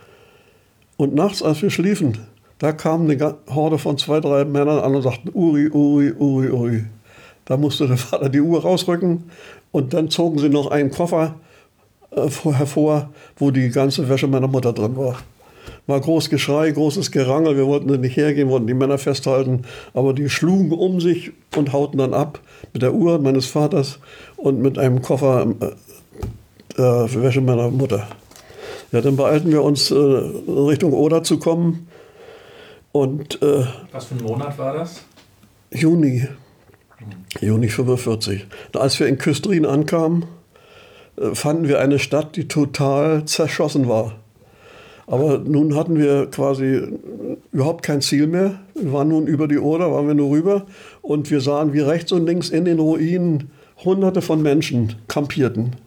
Und nachts, als wir schliefen, da kam eine Horde von zwei, drei Männern an und sagten, Uri, Uri, Uri, Uri. Da musste der Vater die Uhr rausrücken und dann zogen sie noch einen Koffer äh, hervor, wo die ganze Wäsche meiner Mutter drin war. War groß Geschrei, großes Gerangel, wir wollten nicht hergehen, wollten die Männer festhalten, aber die schlugen um sich und hauten dann ab mit der Uhr meines Vaters und mit einem Koffer äh, äh, Wäsche meiner Mutter. Ja, dann beeilten wir uns, äh, Richtung Oder zu kommen. Und, äh, was für ein Monat war das? Juni. Hm. Juni fünfundvierzig. Und als wir in Küstrin ankamen, äh, fanden wir eine Stadt, die total zerschossen war. Aber nun hatten wir quasi überhaupt kein Ziel mehr. Wir waren nun über die Oder, waren wir nur rüber. Und wir sahen, wie rechts und links in den Ruinen Hunderte von Menschen kampierten.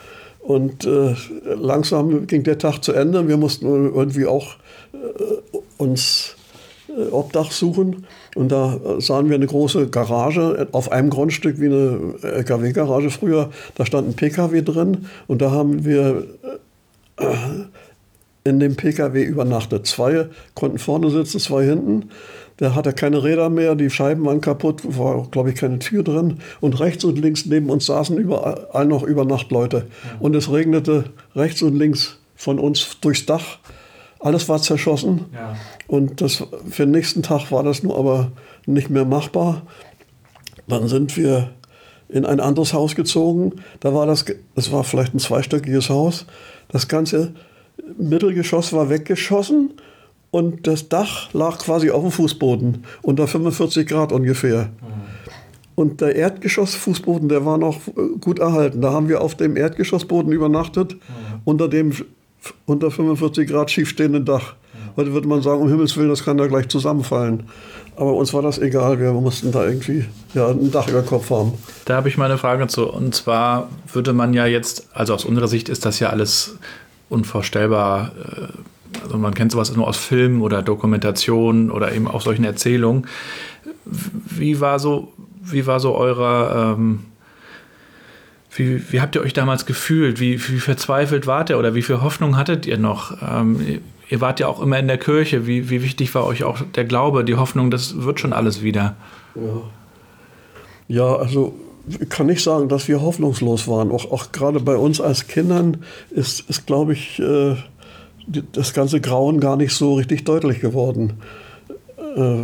Und äh, langsam ging der Tag zu Ende. Wir mussten irgendwie auch äh, uns äh, Obdach suchen. Und da äh, sahen wir eine große Garage auf einem Grundstück wie eine L K W-Garage früher. Da stand ein P K W drin. Und da haben wir äh, in dem P K W übernachtet. Zwei konnten vorne sitzen, zwei hinten. Der hatte keine Räder mehr, die Scheiben waren kaputt, war, glaube ich, keine Tür drin. Und rechts und links neben uns saßen überall noch Übernachtleute. Ja. Und es regnete rechts und links von uns durchs Dach. Alles war zerschossen. Ja. Und das, für den nächsten Tag war das nur aber nicht mehr machbar. Dann sind wir in ein anderes Haus gezogen. Da war das, das war vielleicht ein zweistöckiges Haus. Das ganze Mittelgeschoss war weggeschossen. Und das Dach lag quasi auf dem Fußboden, unter fünfundvierzig Grad ungefähr. Mhm. Und der Erdgeschossfußboden, der war noch gut erhalten. Da haben wir auf dem Erdgeschossboden übernachtet, mhm. unter dem unter fünfundvierzig Grad schiefstehenden Dach. Mhm. Heute würde man sagen, um Himmels Willen, das kann da gleich zusammenfallen. Aber uns war das egal, wir mussten da irgendwie ja, ein Dach über den Kopf haben. Da habe ich mal eine Frage zu. Und zwar würde man ja jetzt, also aus unserer Sicht ist das ja alles unvorstellbar. Also man kennt sowas nur aus Filmen oder Dokumentationen oder eben auch solchen Erzählungen. Wie war so, wie war so eure, ähm, wie, wie habt ihr euch damals gefühlt? Wie, wie verzweifelt wart ihr oder wie viel Hoffnung hattet ihr noch? Ähm, ihr wart ja auch immer in der Kirche. Wie, wie wichtig war euch auch der Glaube, die Hoffnung, das wird schon alles wieder? Ja, ja also ich kann nicht sagen, dass wir hoffnungslos waren. Auch, auch gerade bei uns als Kindern ist, ist glaube ich, äh, das ganze Grauen gar nicht so richtig deutlich geworden. Äh,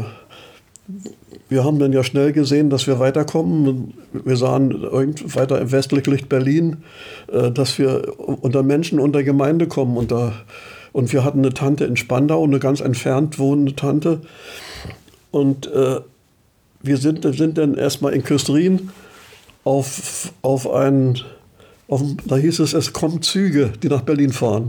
wir haben dann ja schnell gesehen, dass wir weiterkommen. Wir sahen weiter im westlich Licht Berlin, äh, dass wir unter Menschen, unter Gemeinde kommen. Unter, und wir hatten eine Tante in Spandau, eine ganz entfernt wohnende Tante. Und äh, wir sind, sind dann erstmal in Küstrin auf, auf ein, auf, da hieß es, es kommen Züge, die nach Berlin fahren.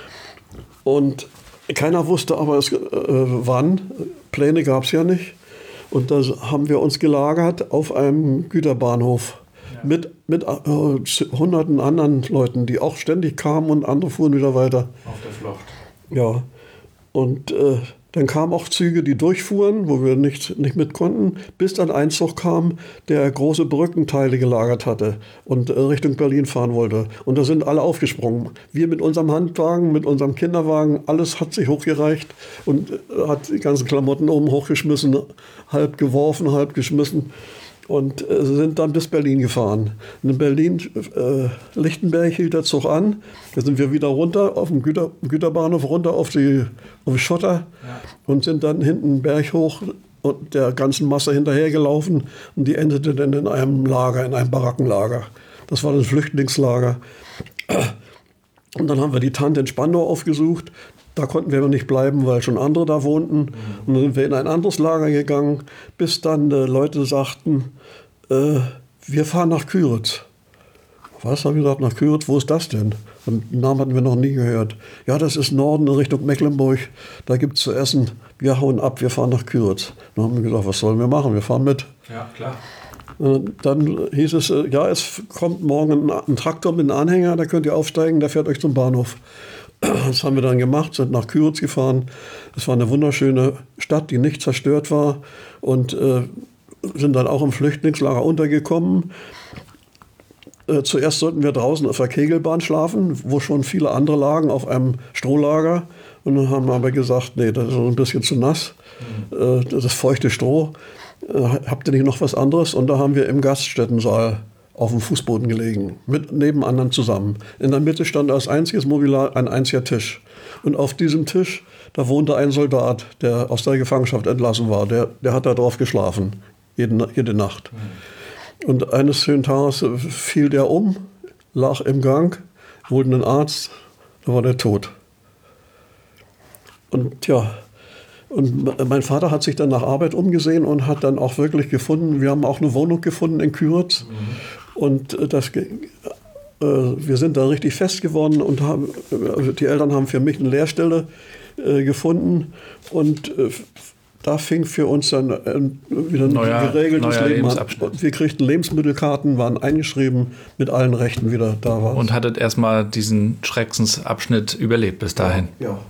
Und keiner wusste aber es, äh, wann. Pläne gab es ja nicht. Und da haben wir uns gelagert auf einem Güterbahnhof ja. mit, mit äh, hunderten anderen Leuten, die auch ständig kamen und andere fuhren wieder weiter. Auf der Flucht. Ja. Und äh, dann kamen auch Züge, die durchfuhren, wo wir nicht, nicht mit konnten, bis dann ein Zug kam, der große Brückenteile gelagert hatte und äh, Richtung Berlin fahren wollte. Und da sind alle aufgesprungen. Wir mit unserem Handwagen, mit unserem Kinderwagen, alles hat sich hochgereicht und äh, hat die ganzen Klamotten oben hochgeschmissen, halb geworfen, halb geschmissen und äh, sind dann bis Berlin gefahren. In Berlin, äh, Lichtenberg hielt der Zug an. Da sind wir wieder runter auf dem Güter, Güterbahnhof, runter auf die, auf die Schotter ja. und sind dann hinten einen Berg hoch und der ganzen Masse hinterhergelaufen und die endete dann in einem Lager, in einem Barackenlager. Das war das Flüchtlingslager. Und dann haben wir die Tante in Spandau aufgesucht. Da konnten wir aber nicht bleiben, weil schon andere da wohnten. Mhm. Und dann sind wir in ein anderes Lager gegangen, bis dann äh, Leute sagten, äh, wir fahren nach Küritz. Was, haben wir gesagt, nach Küritz? Wo ist das denn? Und den Namen hatten wir noch nie gehört. Ja, das ist Norden in Richtung Mecklenburg. Da gibt es zu essen. Wir hauen ab, wir fahren nach Küritz. Dann haben wir gesagt, was sollen wir machen? Wir fahren mit. Ja, klar. Und dann hieß es, äh, ja, es kommt morgen ein, ein Traktor mit einem Anhänger, da könnt ihr aufsteigen, der fährt euch zum Bahnhof. Das haben wir dann gemacht, sind nach Küritz gefahren. Es war eine wunderschöne Stadt, die nicht zerstört war. Und äh, sind dann auch im Flüchtlingslager untergekommen. Äh, zuerst sollten wir draußen auf der Kegelbahn schlafen, wo schon viele andere lagen, auf einem Strohlager. Und dann haben wir aber gesagt, nee, das ist ein bisschen zu nass, mhm. äh, das feuchte Stroh. äh, habt ihr nicht noch was anderes? Und da haben wir im Gaststättensaal auf dem Fußboden gelegen, mit neben anderen zusammen. In der Mitte stand als einziges Mobiliar ein einziger Tisch. Und auf diesem Tisch, da wohnte ein Soldat, der aus der Gefangenschaft entlassen war. Der, der hat da drauf geschlafen, jede, jede Nacht. Und eines schönen Tages fiel der um, lag im Gang, holte einen Arzt, da war der tot. Und ja, und mein Vater hat sich dann nach Arbeit umgesehen und hat dann auch wirklich gefunden, wir haben auch eine Wohnung gefunden in Küritz. Mhm. Und das, äh, wir sind da richtig fest geworden und haben, also die Eltern haben für mich eine Lehrstelle äh, gefunden. Und äh, da fing für uns dann äh, wieder ein neuer, geregeltes neuer Leben an. Wir kriegten Lebensmittelkarten, waren eingeschrieben, mit allen Rechten wieder da war. Und hattet erstmal diesen Schreckensabschnitt überlebt bis dahin. Ja. ja.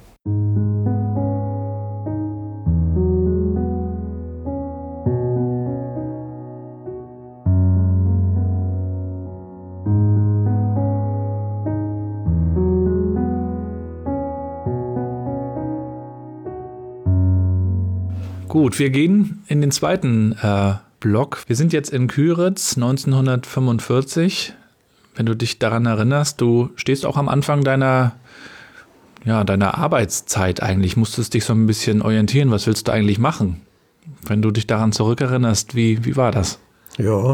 Gut, wir gehen in den zweiten äh, Block. Wir sind jetzt in Küritz neunzehnhundertfünfundvierzig. Wenn du dich daran erinnerst, du stehst auch am Anfang deiner, ja, deiner Arbeitszeit eigentlich. Musstest dich so ein bisschen orientieren. Was willst du eigentlich machen? Wenn du dich daran zurückerinnerst, wie, wie war das? Ja,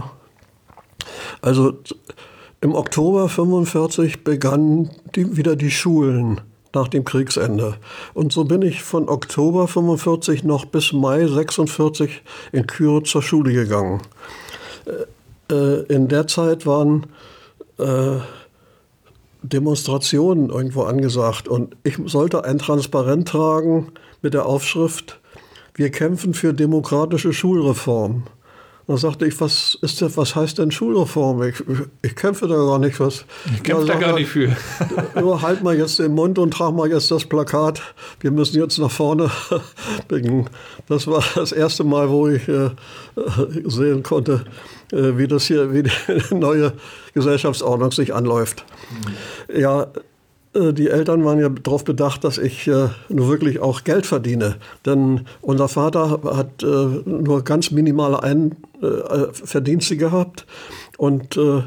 also im Oktober fünfundvierzig begannen die, wieder die Schulen nach dem Kriegsende. Und so bin ich von Oktober fünfundvierzig noch bis Mai sechsundvierzig in Küritz zur Schule gegangen. Äh, in der Zeit waren äh, Demonstrationen irgendwo angesagt und ich sollte ein Transparent tragen mit der Aufschrift: Wir kämpfen für demokratische Schulreform. Da sagte ich, was ist das, was heißt denn Schulreform? Ich, ich kämpfe da gar nicht. Was. Ich kämpfe da gar nicht für. Nur halt mal jetzt den Mund und trag mal jetzt das Plakat. Wir müssen jetzt nach vorne bringen. Das war das erste Mal, wo ich äh, sehen konnte, äh, wie das hier, wie die neue Gesellschaftsordnung sich anläuft. Mhm. Ja, die Eltern waren ja darauf bedacht, dass ich äh, nur wirklich auch Geld verdiene. Denn unser Vater hat äh, nur ganz minimale Ein äh, Verdienste gehabt. Und äh,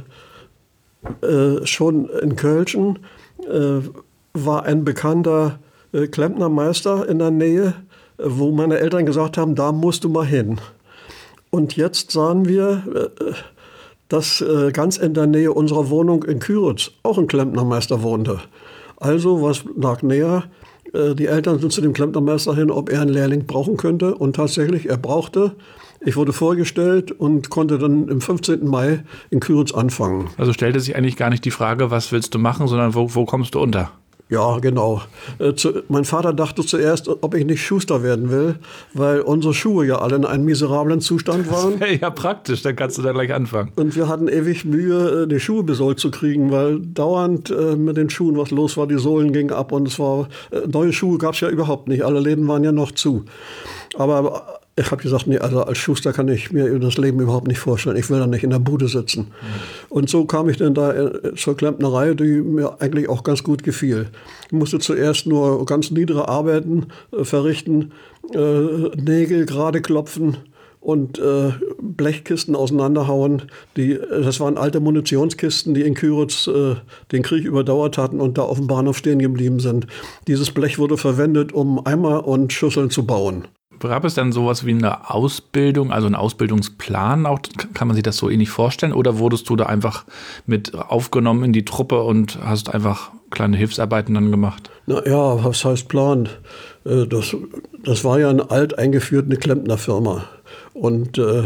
äh, schon in Kölschen äh, war ein bekannter äh, Klempnermeister in der Nähe, äh, wo meine Eltern gesagt haben, da musst du mal hin. Und jetzt sahen wir, äh, dass äh, ganz in der Nähe unserer Wohnung in Küritz auch ein Klempnermeister wohnte. Also, was lag näher? Die Eltern sind zu dem Klempnermeister hin, ob er einen Lehrling brauchen könnte. Und tatsächlich, er brauchte. Ich wurde vorgestellt und konnte dann am fünfzehnten Mai in Küritz anfangen. Also stellte sich eigentlich gar nicht die Frage, was willst du machen, sondern wo, wo kommst du unter? Ja, genau. Äh, zu, mein Vater dachte zuerst, ob ich nicht Schuster werden will, weil unsere Schuhe ja alle in einem miserablen Zustand waren. Das wäre ja praktisch, dann kannst du da gleich anfangen. Und wir hatten ewig Mühe, die Schuhe besohlt zu kriegen, weil dauernd äh, mit den Schuhen was los war, die Sohlen gingen ab und es war, äh, neue Schuhe gab es ja überhaupt nicht, alle Läden waren ja noch zu. Aber ich habe gesagt, nee, also als Schuster kann ich mir das Leben überhaupt nicht vorstellen. Ich will da nicht in der Bude sitzen. Mhm. Und so kam ich dann da zur Klempnerei, die mir eigentlich auch ganz gut gefiel. Ich musste zuerst nur ganz niedere Arbeiten äh, verrichten, äh, Nägel gerade klopfen und äh, Blechkisten auseinanderhauen. Die, das waren alte Munitionskisten, die in Küritz äh, den Krieg überdauert hatten und da auf dem Bahnhof stehen geblieben sind. Dieses Blech wurde verwendet, um Eimer und Schüsseln zu bauen. Gab es dann sowas wie eine Ausbildung, also einen Ausbildungsplan auch? Kann man sich das so ähnlich vorstellen? Oder wurdest du da einfach mit aufgenommen in die Truppe und hast einfach kleine Hilfsarbeiten dann gemacht? Na ja, was heißt Plan? Das, das war ja eine alt eingeführte Klempnerfirma. Und, äh,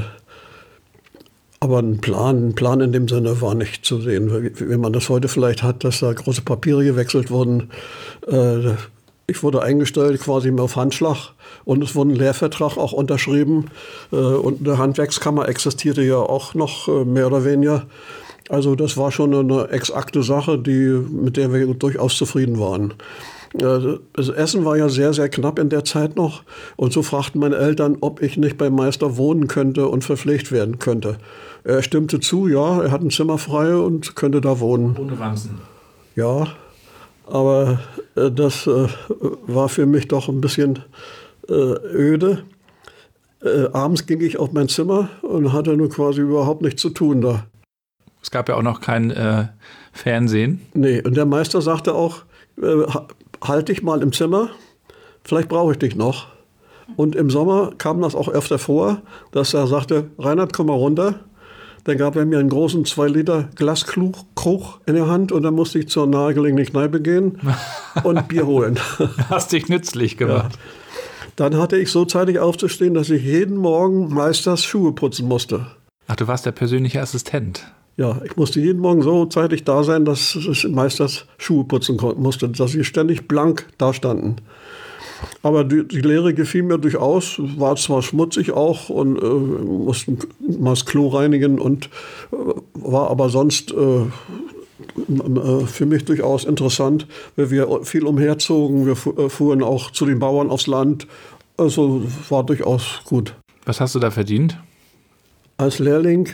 aber ein Plan, ein Plan in dem Sinne war nicht zu sehen. Wie, wie man das heute vielleicht hat, dass da große Papiere gewechselt wurden. Äh, Ich wurde eingestellt quasi auf Handschlag und es wurde ein Lehrvertrag auch unterschrieben. Und eine Handwerkskammer existierte ja auch noch mehr oder weniger. Also das war schon eine exakte Sache, die, mit der wir durchaus zufrieden waren. Das Essen war ja sehr, sehr knapp in der Zeit noch. Und so fragten meine Eltern, ob ich nicht beim Meister wohnen könnte und verpflegt werden könnte. Er stimmte zu, ja, er hat ein Zimmer frei und könnte da wohnen. Ohne Wanzen. Ja. Aber äh, das äh, war für mich doch ein bisschen äh, öde. äh, abends ging ich auf mein Zimmer und hatte nur quasi überhaupt nichts zu tun da. Es gab ja auch noch kein äh, Fernsehen. Nee, und der Meister sagte auch, äh, halt dich mal im Zimmer, vielleicht brauche ich dich noch. Und im Sommer kam das auch öfter vor, dass er sagte, Reinhard, komm mal runter. Dann gab er mir einen großen zwei Liter Glaskrug in der Hand und dann musste ich zur nahegelegenen Kneipe gehen und Bier holen. Hast dich nützlich gemacht. Ja. Dann hatte ich so zeitig aufzustehen, dass ich jeden Morgen Meisters Schuhe putzen musste. Ach, du warst der persönliche Assistent. Ja, ich musste jeden Morgen so zeitig da sein, dass ich Meisters Schuhe putzen musste, dass sie ständig blank da standen. Aber die, die Lehre gefiel mir durchaus, war zwar schmutzig auch und äh, mussten mal das Klo reinigen und äh, war aber sonst äh, für mich durchaus interessant, weil wir viel umherzogen, wir fuhren auch zu den Bauern aufs Land, also war durchaus gut. Was hast du da verdient? Als Lehrling,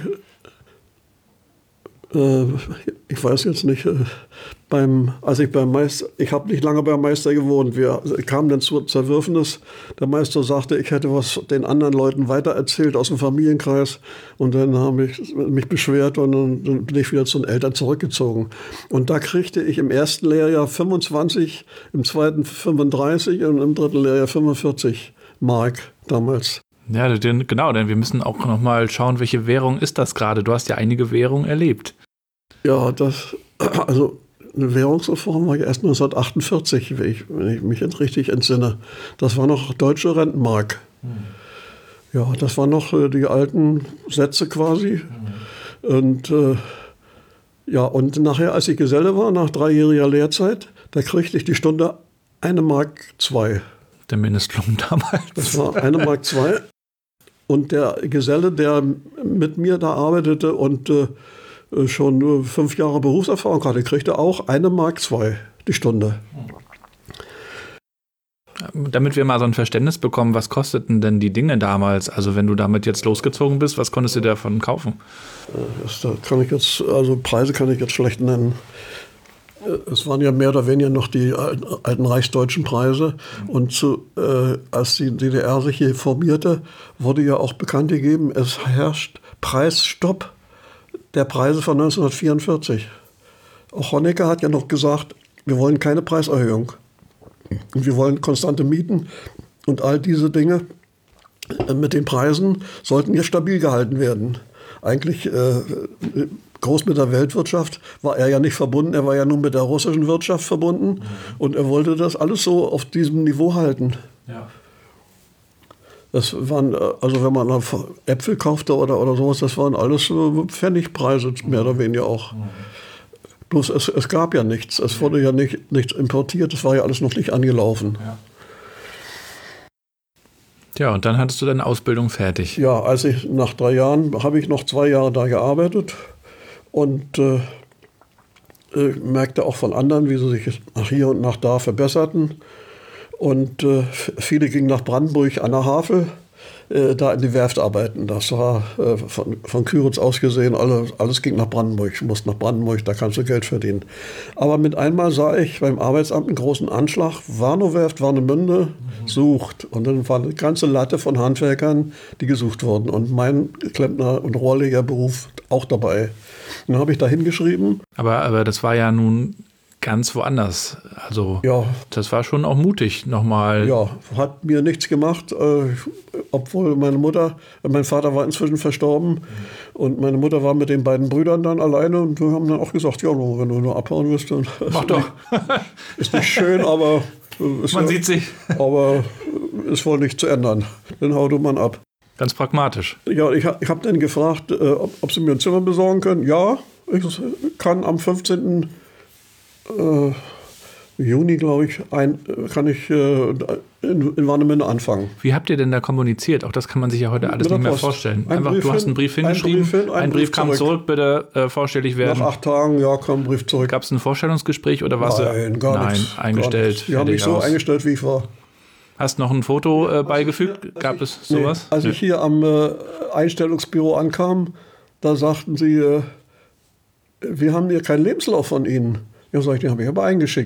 äh, ich weiß jetzt nicht, äh, beim, als ich beim Meister, ich habe nicht lange beim Meister gewohnt, wir kamen dann zur Zerwürfnis, der Meister sagte, ich hätte was den anderen Leuten weitererzählt aus dem Familienkreis und dann habe ich mich beschwert und dann bin ich wieder zu den Eltern zurückgezogen. Und da kriegte ich im ersten Lehrjahr fünfundzwanzig, im zweiten fünfunddreißig und im dritten Lehrjahr fünfundvierzig Mark damals. Ja, denn, genau, denn wir müssen auch noch mal schauen, welche Währung ist das gerade? Du hast ja einige Währungen erlebt. Ja, das, also eine Währungsreform war ja erst neunzehnhundertachtundvierzig, wenn ich, wenn ich mich jetzt richtig entsinne. Das war noch deutsche Rentenmark. Hm. Ja, das waren noch äh, die alten Sätze quasi. Hm. Und äh, ja, und nachher, als ich Geselle war, nach dreijähriger Lehrzeit, da kriegte ich die Stunde eine Mark zwei. Der Mindestlohn damals. Das war eine Mark zwei. Und der Geselle, der mit mir da arbeitete und äh, schon fünf Jahre Berufserfahrung hatte, kriegte auch eine Mark zwei die Stunde. Damit wir mal so ein Verständnis bekommen, was kosteten denn die Dinge damals? Also wenn du damit jetzt losgezogen bist, was konntest du davon kaufen? Das, da kann ich jetzt, also Preise kann ich jetzt schlecht nennen. Es waren ja mehr oder weniger noch die alten, alten reichsdeutschen Preise. Und zu, äh, als die D D R sich hier formierte, wurde ja auch bekannt gegeben, es herrscht Preisstopp der Preise von neunzehnhundertvierundvierzig. Auch Honecker hat ja noch gesagt, wir wollen keine Preiserhöhung. Und wir wollen konstante Mieten und all diese Dinge mit den Preisen sollten ja stabil gehalten werden. Eigentlich äh, groß mit der Weltwirtschaft war er ja nicht verbunden, er war ja nur mit der russischen Wirtschaft verbunden mhm. und er wollte das alles so auf diesem Niveau halten. Ja. Das waren, also wenn man Äpfel kaufte oder, oder sowas, das waren alles Pfennigpreise, mehr oder weniger auch. Mhm. Bloß es, es gab ja nichts, es wurde ja nicht, nichts importiert, es war ja alles noch nicht angelaufen. Ja. Ja, und dann hattest du deine Ausbildung fertig. Ja, als ich nach drei Jahren, habe ich noch zwei Jahre da gearbeitet und äh, äh, merkte auch von anderen, wie sie sich nach hier und nach da verbesserten. Und äh, viele gingen nach Brandenburg an der Havel, äh, da in die Werft arbeiten. Das war äh, von, von Küritz aus gesehen, alles, alles ging nach Brandenburg. Ich musste nach Brandenburg, da kannst du Geld verdienen. Aber mit einmal sah ich beim Arbeitsamt einen großen Anschlag. Warnow-Werft, Warnemünde mhm. sucht. Und dann war eine ganze Latte von Handwerkern, die gesucht wurden. Und mein Klempner- und Rohrlegerberuf auch dabei. Und dann habe ich da hingeschrieben. Aber, aber das war ja nun ganz woanders. Also ja. Das war schon auch mutig nochmal. Ja, hat mir nichts gemacht, äh, obwohl meine Mutter, äh, mein Vater war inzwischen verstorben mhm. und meine Mutter war mit den beiden Brüdern dann alleine und wir haben dann auch gesagt, ja, wenn du nur abhauen willst, dann mach doch. Ist nicht schön, aber ist man ja, sieht sich. Aber ist wohl nicht zu ändern. Dann hau du man ab. Ganz pragmatisch. Ja, ich, ich habe dann gefragt, äh, ob, ob sie mir ein Zimmer besorgen können. Ja, ich kann am fünfzehnten Äh, Juni, glaube ich, ein, kann ich äh, in, in Warnemünde anfangen. Wie habt ihr denn da kommuniziert? Auch das kann man sich ja heute alles nicht mehr Post. vorstellen. Ein Einfach, Brief du hast hin, einen Brief hingeschrieben, ein Brief, hin, ein ein Brief, Brief kam zurück, zurück bitte äh, vorstellig werden. Nach acht Tagen, ja, kam ein Brief zurück. Gab es ein Vorstellungsgespräch oder warst Nein, du? Gar Nein, nichts, eingestellt. Die haben mich so aus. eingestellt, wie ich war. Hast noch ein Foto äh, beigefügt? Als Gab ich, es sowas? Nee, als ja. ich hier am äh, Einstellungsbüro ankam, da sagten sie, äh, wir haben hier keinen Lebenslauf von Ihnen. Ja, sag ich, den habe ich aber eingeschickt.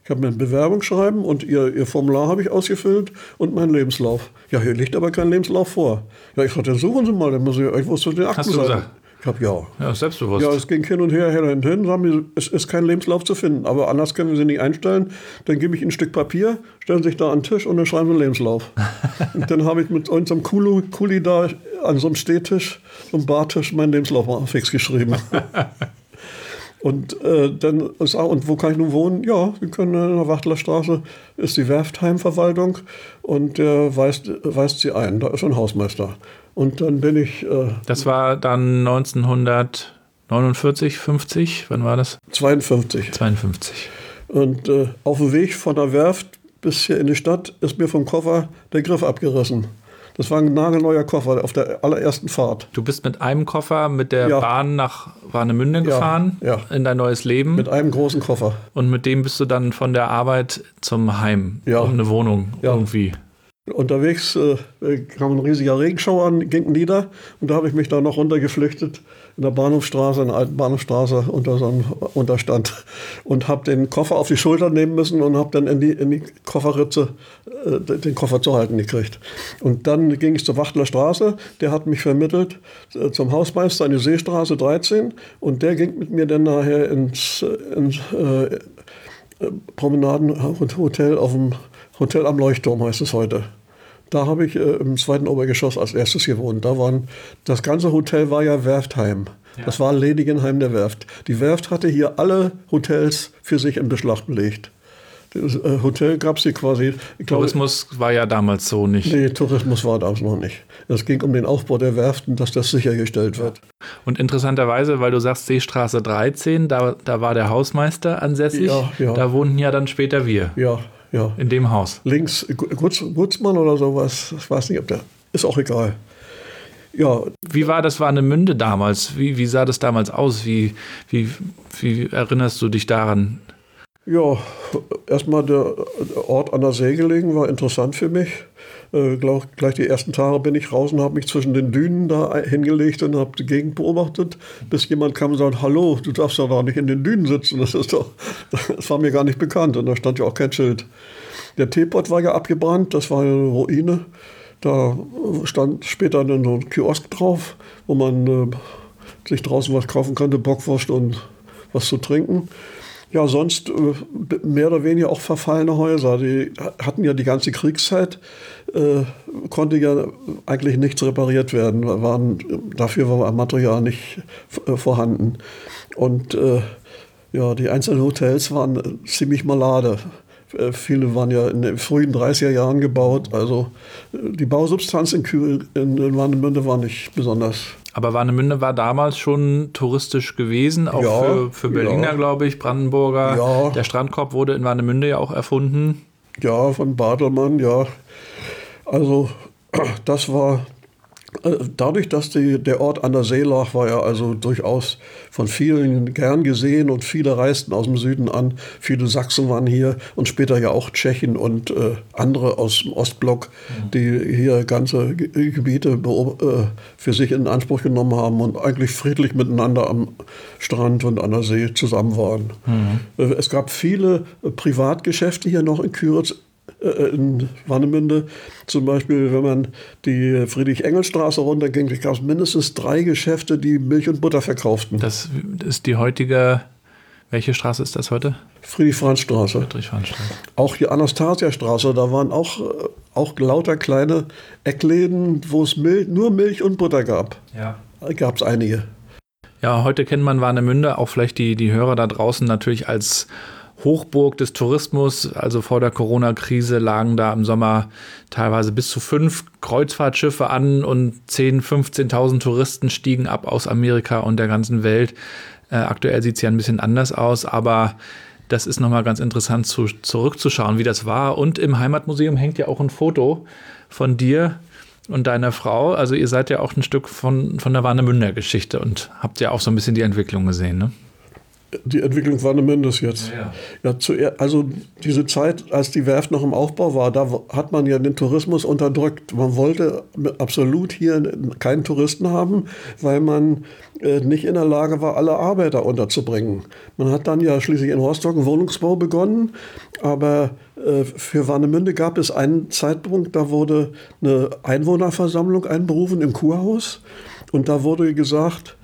Ich habe mir ein Bewerbungsschreiben und ihr, ihr Formular habe ich ausgefüllt und meinen Lebenslauf. Ja, hier liegt aber kein Lebenslauf vor. Ja, ich sagte, suchen Sie mal, dann muss ich, ich wusste den Akten Hast du sein. gesagt? Ich habe ja. Ja, selbstbewusst. Ja, es ging hin und her, her und hin. Sagen die, es ist kein Lebenslauf zu finden, aber anders können wir sie nicht einstellen. Dann gebe ich ihnen ein Stück Papier, stellen sich da an den Tisch und dann schreiben sie einen Lebenslauf. Und dann habe ich mit unserem Kuli, Kuli da an so einem Stehtisch, so einem Bartisch, meinen Lebenslauf mal fix geschrieben. Und äh, dann ist auch, und wo kann ich nun wohnen? Ja, wir können in der Wachtlerstraße ist die Werftheimverwaltung und der weist, weist sie ein. Da ist ein Hausmeister. Und dann bin ich. Äh, das war dann neunzehnhundertneunundvierzig, fünfzig, wann war das? zweiundfünfzig. zweiundfünfzig. Und äh, auf dem Weg von der Werft bis hier in die Stadt ist mir vom Koffer der Griff abgerissen. Das war ein nagelneuer Koffer auf der allerersten Fahrt. Du bist mit einem Koffer mit der ja. Bahn nach Warnemünde gefahren, ja, ja. in dein neues Leben. Mit einem großen Koffer. Und mit dem bist du dann von der Arbeit zum Heim, ja. um eine Wohnung ja. irgendwie. Unterwegs äh, kam ein riesiger Regenschauer an, ging nieder und da habe ich mich da noch runtergeflüchtet in der Bahnhofstraße, in der alten Bahnhofstraße unter so einem Unterstand und habe den Koffer auf die Schulter nehmen müssen und habe dann in die, in die Kofferritze äh, den Koffer zu halten gekriegt. Und dann ging ich zur Wachtlerstraße, der hat mich vermittelt äh, zum Hausmeister in die Seestraße dreizehn und der ging mit mir dann nachher ins, ins äh, Promenadenhotel auf dem Hotel am Leuchtturm heißt es heute. Da habe ich äh, im zweiten Obergeschoss als erstes gewohnt. Da waren, das ganze Hotel war ja Werftheim. Ja. Das war Ledigenheim der Werft. Die Werft hatte hier alle Hotels für sich in Beschlag belegt. Das äh, Hotel gab es hier quasi. Ich Tourismus glaube, war ja damals so nicht. Nee, Tourismus war damals noch nicht. Es ging um den Aufbau der Werften, dass das sichergestellt wird. Und interessanterweise, weil du sagst Seestraße dreizehn, da, da war der Hausmeister ansässig. Ja, ja. Da wohnten ja dann später wir. Ja. Ja. In dem Haus. Links Gutz, Gutzmann oder sowas. Ich weiß nicht, ob der. Ist auch egal. Ja. Wie war das Warnemünde damals? Wie, wie sah das damals aus? Wie, wie, wie erinnerst du dich daran? Ja, erstmal der Ort an der See gelegen war interessant für mich. Äh, glaub, gleich die ersten Tage bin ich raus und habe mich zwischen den Dünen da hingelegt und habe die Gegend beobachtet, bis jemand kam und sagte, hallo, du darfst doch da nicht in den Dünen sitzen. Das ist doch, das war mir gar nicht bekannt und da stand ja auch kein Schild. Der Teepot war ja abgebrannt, das war eine Ruine. Da stand später dann so ein Kiosk drauf, wo man äh, sich draußen was kaufen konnte, Bockwurst und was zu trinken. Ja, sonst äh, mehr oder weniger auch verfallene Häuser. Die hatten ja die ganze Kriegszeit, äh, konnte ja eigentlich nichts repariert werden. Waren, dafür war Material nicht äh, vorhanden. Und äh, ja, die einzelnen Hotels waren ziemlich malade. Äh, viele waren ja in den frühen dreißiger Jahren gebaut. Also äh, die Bausubstanz in, Kühl, in, in Warnemünde war nicht besonders. Aber Warnemünde war damals schon touristisch gewesen, auch ja, für, für Berliner, ja. glaube ich, Brandenburger. Ja. Der Strandkorb wurde in Warnemünde ja auch erfunden. Ja, von Bartelmann, ja. Also das war, dadurch, dass die, der Ort an der See lag, war er also durchaus von vielen gern gesehen und viele reisten aus dem Süden an. Viele Sachsen waren hier und später ja auch Tschechen und äh, andere aus dem Ostblock, mhm. die hier ganze Ge- Gebiete äh, für sich in Anspruch genommen haben und eigentlich friedlich miteinander am Strand und an der See zusammen waren. Mhm. Äh, es gab viele äh, Privatgeschäfte hier noch in Küritz, in Warnemünde. Zum Beispiel, wenn man die Friedrich-Engels-Straße runterging, gab es mindestens drei Geschäfte, die Milch und Butter verkauften. Das ist die heutige, welche Straße ist das heute? Friedrich-Franz-Straße. Friedrich-Franz-Straße. Auch die Anastasia-Straße, da waren auch, auch lauter kleine Eckläden, wo es Milch, nur Milch und Butter gab. Ja. Da gab es einige. Ja, heute kennt man Warnemünde, auch vielleicht die, die Hörer da draußen natürlich als Hochburg des Tourismus. Also vor der Corona-Krise lagen da im Sommer teilweise bis zu fünf Kreuzfahrtschiffe an und zehntausend, fünfzehntausend Touristen stiegen ab aus Amerika und der ganzen Welt. Äh, aktuell sieht es ja ein bisschen anders aus, aber das ist nochmal ganz interessant zu, zurückzuschauen, wie das war. Und im Heimatmuseum hängt ja auch ein Foto von dir und deiner Frau. Also ihr seid ja auch ein Stück von, von der Warnemünder Geschichte und habt ja auch so ein bisschen die Entwicklung gesehen, ne? Die Entwicklung Warnemundes jetzt. Ja, ja. Ja, zuer- also diese Zeit, als die Werft noch im Aufbau war, da hat man ja den Tourismus unterdrückt. Man wollte absolut hier keinen Touristen haben, weil man äh, nicht in der Lage war, alle Arbeiter unterzubringen. Man hat dann ja schließlich in Rostock einen Wohnungsbau begonnen, aber äh, für Warnemünde gab es einen Zeitpunkt, da wurde eine Einwohnerversammlung einberufen im Kurhaus und da wurde gesagt,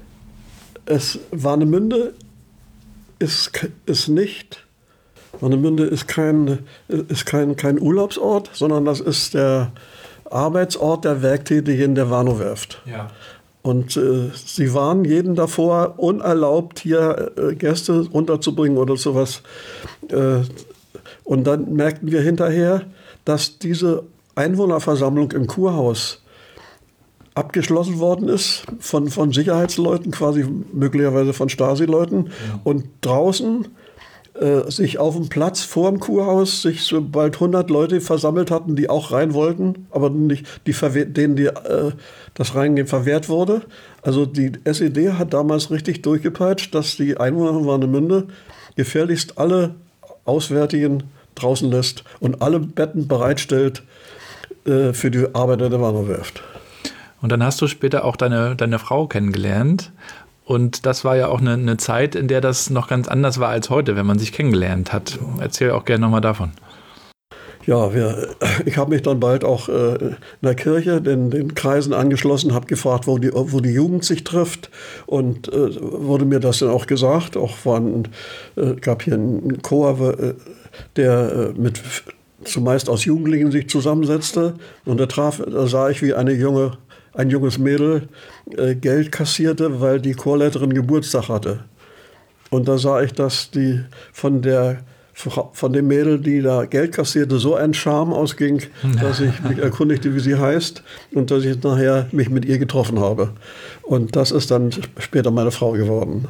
es Warnemünde ist, ist nicht, Warnemünde ist kein, ist kein, kein Urlaubsort, sondern das ist der Arbeitsort der Werktätigen der Warnow-Werft. Ja. Und äh, sie waren jeden davor unerlaubt, hier äh, Gäste unterzubringen oder sowas. Äh, und dann merkten wir hinterher, dass diese Einwohnerversammlung im Kurhaus abgeschlossen worden ist von, von Sicherheitsleuten, quasi möglicherweise von Stasi-Leuten. Ja. Und draußen äh, sich auf dem Platz vor dem Kurhaus sich so bald hundert Leute versammelt hatten, die auch rein wollten, aber nicht, die denen die, äh, das Reingehen verwehrt wurde. Also die S E D hat damals richtig durchgepeitscht, dass die Einwohner von Warnemünde gefährlichst alle Auswärtigen draußen lässt und alle Betten bereitstellt äh, für die Arbeiter der Warnow-Werft. Und dann hast du später auch deine, deine Frau kennengelernt. Und das war ja auch eine, eine Zeit, in der das noch ganz anders war als heute, wenn man sich kennengelernt hat. Erzähl auch gerne nochmal davon. Ja, wir, ich habe mich dann bald auch äh, in der Kirche den, den Kreisen angeschlossen, habe gefragt, wo die, wo die Jugend sich trifft. Und äh, wurde mir das dann auch gesagt. Auch waren, äh, gab hier einen Chor, äh, der äh, mit zumeist aus Jugendlichen sich zusammensetzte. Und da, traf, da sah ich, wie eine junge ein junges Mädel äh, Geld kassierte, weil die Chorleiterin Geburtstag hatte. Und da sah ich, dass die von der von dem Mädel, die da Geld kassierte, so ein Charme ausging, dass ich mich erkundigte, wie sie heißt und dass ich nachher mich mit ihr getroffen habe. Und das ist dann später meine Frau geworden.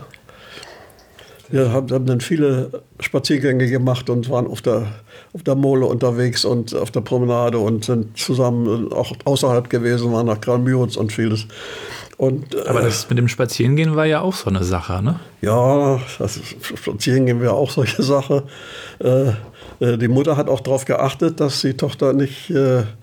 Wir haben, haben dann viele Spaziergänge gemacht und waren auf der, auf der Mole unterwegs und auf der Promenade und sind zusammen auch außerhalb gewesen, waren nach Graal-Müritz und vieles. Und, Aber das mit dem Spazierengehen war ja auch so eine Sache, ne? Ja, das Spazierengehen war auch solche Sache. Äh, äh, die Mutter hat auch darauf geachtet, dass die Tochter nicht äh, äh,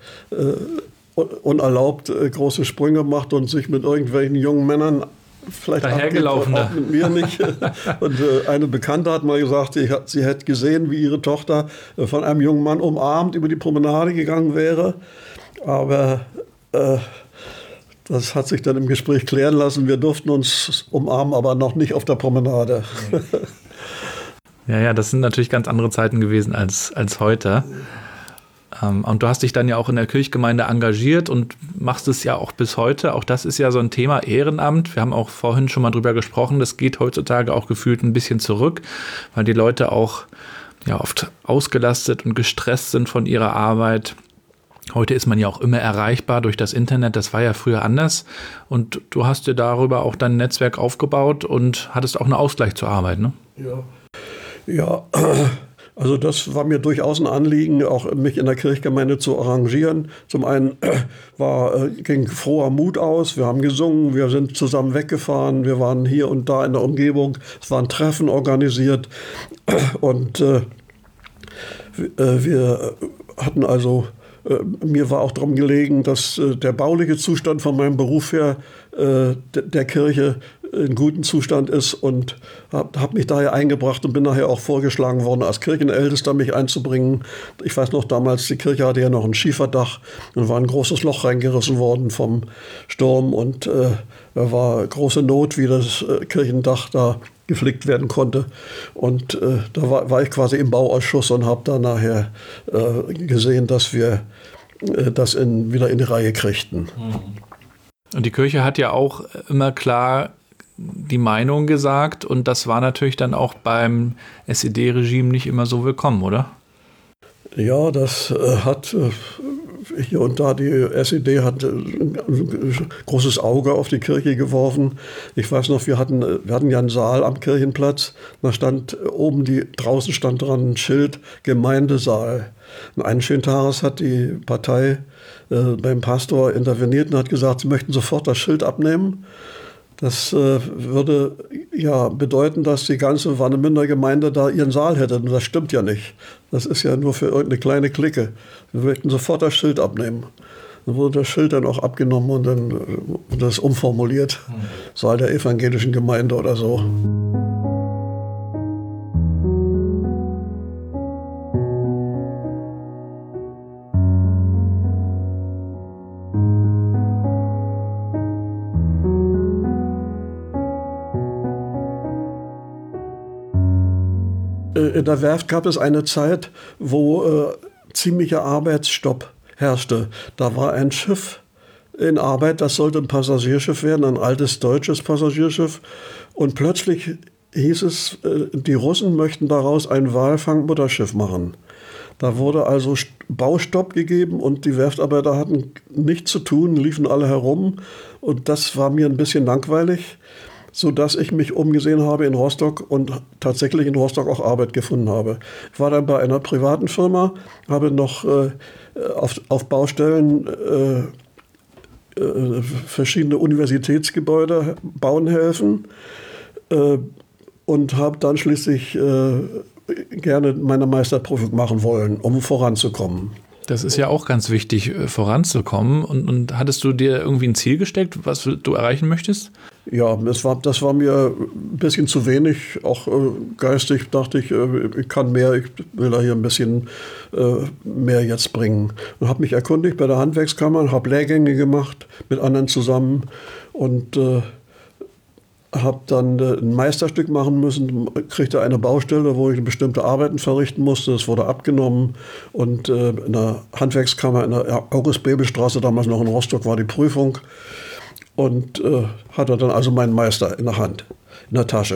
unerlaubt äh, große Sprünge macht und sich mit irgendwelchen jungen Männern vielleicht dahergelaufen, auch mit mir nicht. Und äh, eine Bekannte hat mal gesagt, sie, hat, sie hätte gesehen, wie ihre Tochter äh, von einem jungen Mann umarmt über die Promenade gegangen wäre. Aber äh, das hat sich dann im Gespräch klären lassen. Wir durften uns umarmen, aber noch nicht auf der Promenade. Ja, ja, das sind natürlich ganz andere Zeiten gewesen als, als heute. Und du hast dich dann ja auch in der Kirchgemeinde engagiert und machst es ja auch bis heute. Auch das ist ja so ein Thema Ehrenamt. Wir haben auch vorhin schon mal drüber gesprochen. Das geht heutzutage auch gefühlt ein bisschen zurück, weil die Leute auch ja oft ausgelastet und gestresst sind von ihrer Arbeit. Heute ist man ja auch immer erreichbar durch das Internet. Das war ja früher anders. Und du hast dir darüber auch dein Netzwerk aufgebaut und hattest auch einen Ausgleich zur Arbeit, ne? Ja. Ja. Also das war mir durchaus ein Anliegen, auch mich in der Kirchgemeinde zu arrangieren. Zum einen war, ging froher Mut aus, wir haben gesungen, wir sind zusammen weggefahren, wir waren hier und da in der Umgebung, es waren Treffen organisiert und äh, wir hatten also, äh, mir war auch darum gelegen, dass äh, der bauliche Zustand von meinem Beruf her äh, de, der Kirche in gutem Zustand ist und habe hab mich daher eingebracht und bin nachher auch vorgeschlagen worden, als Kirchenältester mich einzubringen. Ich weiß noch, damals, die Kirche hatte ja noch ein Schieferdach und war ein großes Loch reingerissen worden vom Sturm und äh, da war große Not, wie das äh, Kirchendach da geflickt werden konnte. Und äh, da war, war ich quasi im Bauausschuss und habe da nachher äh, gesehen, dass wir äh, das in, wieder in die Reihe kriegten. Und die Kirche hat ja auch immer klar die Meinung gesagt und das war natürlich dann auch beim S E D-Regime nicht immer so willkommen, oder? Ja, das äh, hat äh, hier und da die S E D hat äh, ein großes Auge auf die Kirche geworfen. Ich weiß noch, wir hatten, wir hatten ja einen Saal am Kirchenplatz, da stand oben, die, draußen stand dran ein Schild, Gemeindesaal. Und eines schönen Tages hat die Partei äh, beim Pastor interveniert und hat gesagt, sie möchten sofort das Schild abnehmen. Das äh, würde ja bedeuten, dass die ganze Warnemünder Gemeinde da ihren Saal hätte. Und das stimmt ja nicht. Das ist ja nur für irgendeine kleine Clique. Wir möchten sofort das Schild abnehmen. Dann wurde das Schild dann auch abgenommen und dann äh, das umformuliert. Mhm. Saal der evangelischen Gemeinde oder so. In der Werft gab es eine Zeit, wo äh, ziemlicher Arbeitsstopp herrschte. Da war ein Schiff in Arbeit, das sollte ein Passagierschiff werden, ein altes deutsches Passagierschiff. Und plötzlich hieß es, äh, die Russen möchten daraus ein Walfang-Mutterschiff machen. Da wurde also Baustopp gegeben und die Werftarbeiter hatten nichts zu tun, liefen alle herum. Und das war mir ein bisschen langweilig, sodass ich mich umgesehen habe in Rostock und tatsächlich in Rostock auch Arbeit gefunden habe. Ich war dann bei einer privaten Firma, habe noch äh, auf, auf Baustellen äh, äh, verschiedene Universitätsgebäude bauen helfen äh, und habe dann schließlich äh, gerne meine Meisterprüfung machen wollen, um voranzukommen. Das ist ja auch ganz wichtig, voranzukommen. Und, und hattest du dir irgendwie ein Ziel gesteckt, was du erreichen möchtest? Ja, das war, das war mir ein bisschen zu wenig. Auch äh, geistig dachte ich, äh, ich kann mehr, ich will da hier ein bisschen äh, mehr jetzt bringen. Und habe mich erkundigt bei der Handwerkskammer, habe Lehrgänge gemacht mit anderen zusammen und äh, habe dann äh, ein Meisterstück machen müssen, kriegte eine Baustelle, wo ich bestimmte Arbeiten verrichten musste. Das wurde abgenommen und äh, in der Handwerkskammer in der August-Bebel-Straße, damals noch in Rostock, war die Prüfung und äh, hatte dann also meinen Meister in der Hand, in der Tasche.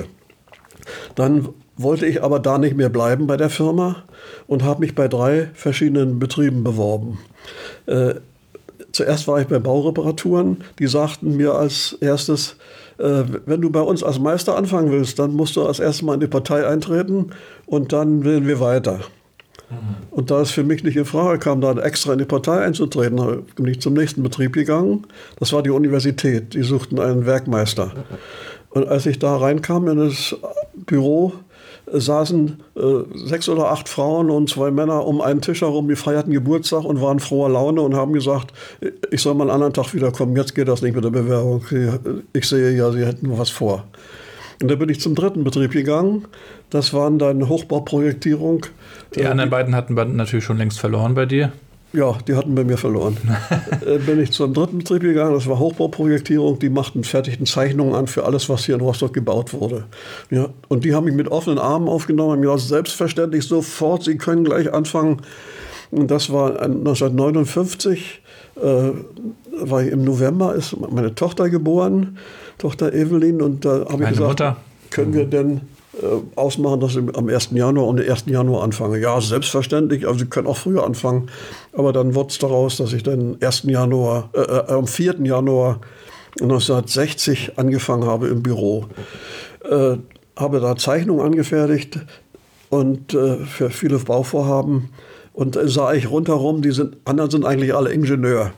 Dann wollte ich aber da nicht mehr bleiben bei der Firma und habe mich bei drei verschiedenen Betrieben beworben. Äh, zuerst war ich bei Baureparaturen, die sagten mir als erstes, wenn du bei uns als Meister anfangen willst, dann musst du als erstes mal in die Partei eintreten und dann wählen wir weiter. Mhm. Und da es für mich nicht in Frage kam, da extra in die Partei einzutreten, bin ich zum nächsten Betrieb gegangen. Das war die Universität, die suchten einen Werkmeister. Und als ich da reinkam in das Büro, saßen äh, sechs oder acht Frauen und zwei Männer um einen Tisch herum, die feierten Geburtstag und waren froher Laune und haben gesagt, ich soll mal einen anderen Tag wiederkommen, jetzt geht das nicht mit der Bewerbung. Ich sehe ja, sie hätten was vor. Und da bin ich zum dritten Betrieb gegangen. Das waren dann Hochbauprojektierung. Die anderen beiden hatten natürlich schon längst verloren bei dir. Ja, die hatten bei mir verloren. äh, bin ich zum dritten Betrieb gegangen, das war Hochbauprojektierung, die machten fertigten Zeichnungen an für alles, was hier in Rostock gebaut wurde. Ja, und die haben mich mit offenen Armen aufgenommen, haben gesagt, selbstverständlich sofort, Sie können gleich anfangen. Und das war neunzehnhundertneunundfünfzig, äh, war ich im November, ist meine Tochter geboren, Tochter Evelyn, und da habe ich gesagt, Mutter. Können wir denn ausmachen, dass ich am ersten Januar und den ersten Januar anfange. Ja, selbstverständlich, also Sie können auch früher anfangen. Aber dann wurde es daraus, dass ich dann ersten Januar, äh, am vierten Januar neunzehnhundertsechzig angefangen habe im Büro. Äh, habe da Zeichnungen angefertigt und äh, für viele Bauvorhaben. Und äh, sah ich rundherum, die sind, anderen sind eigentlich alle Ingenieur.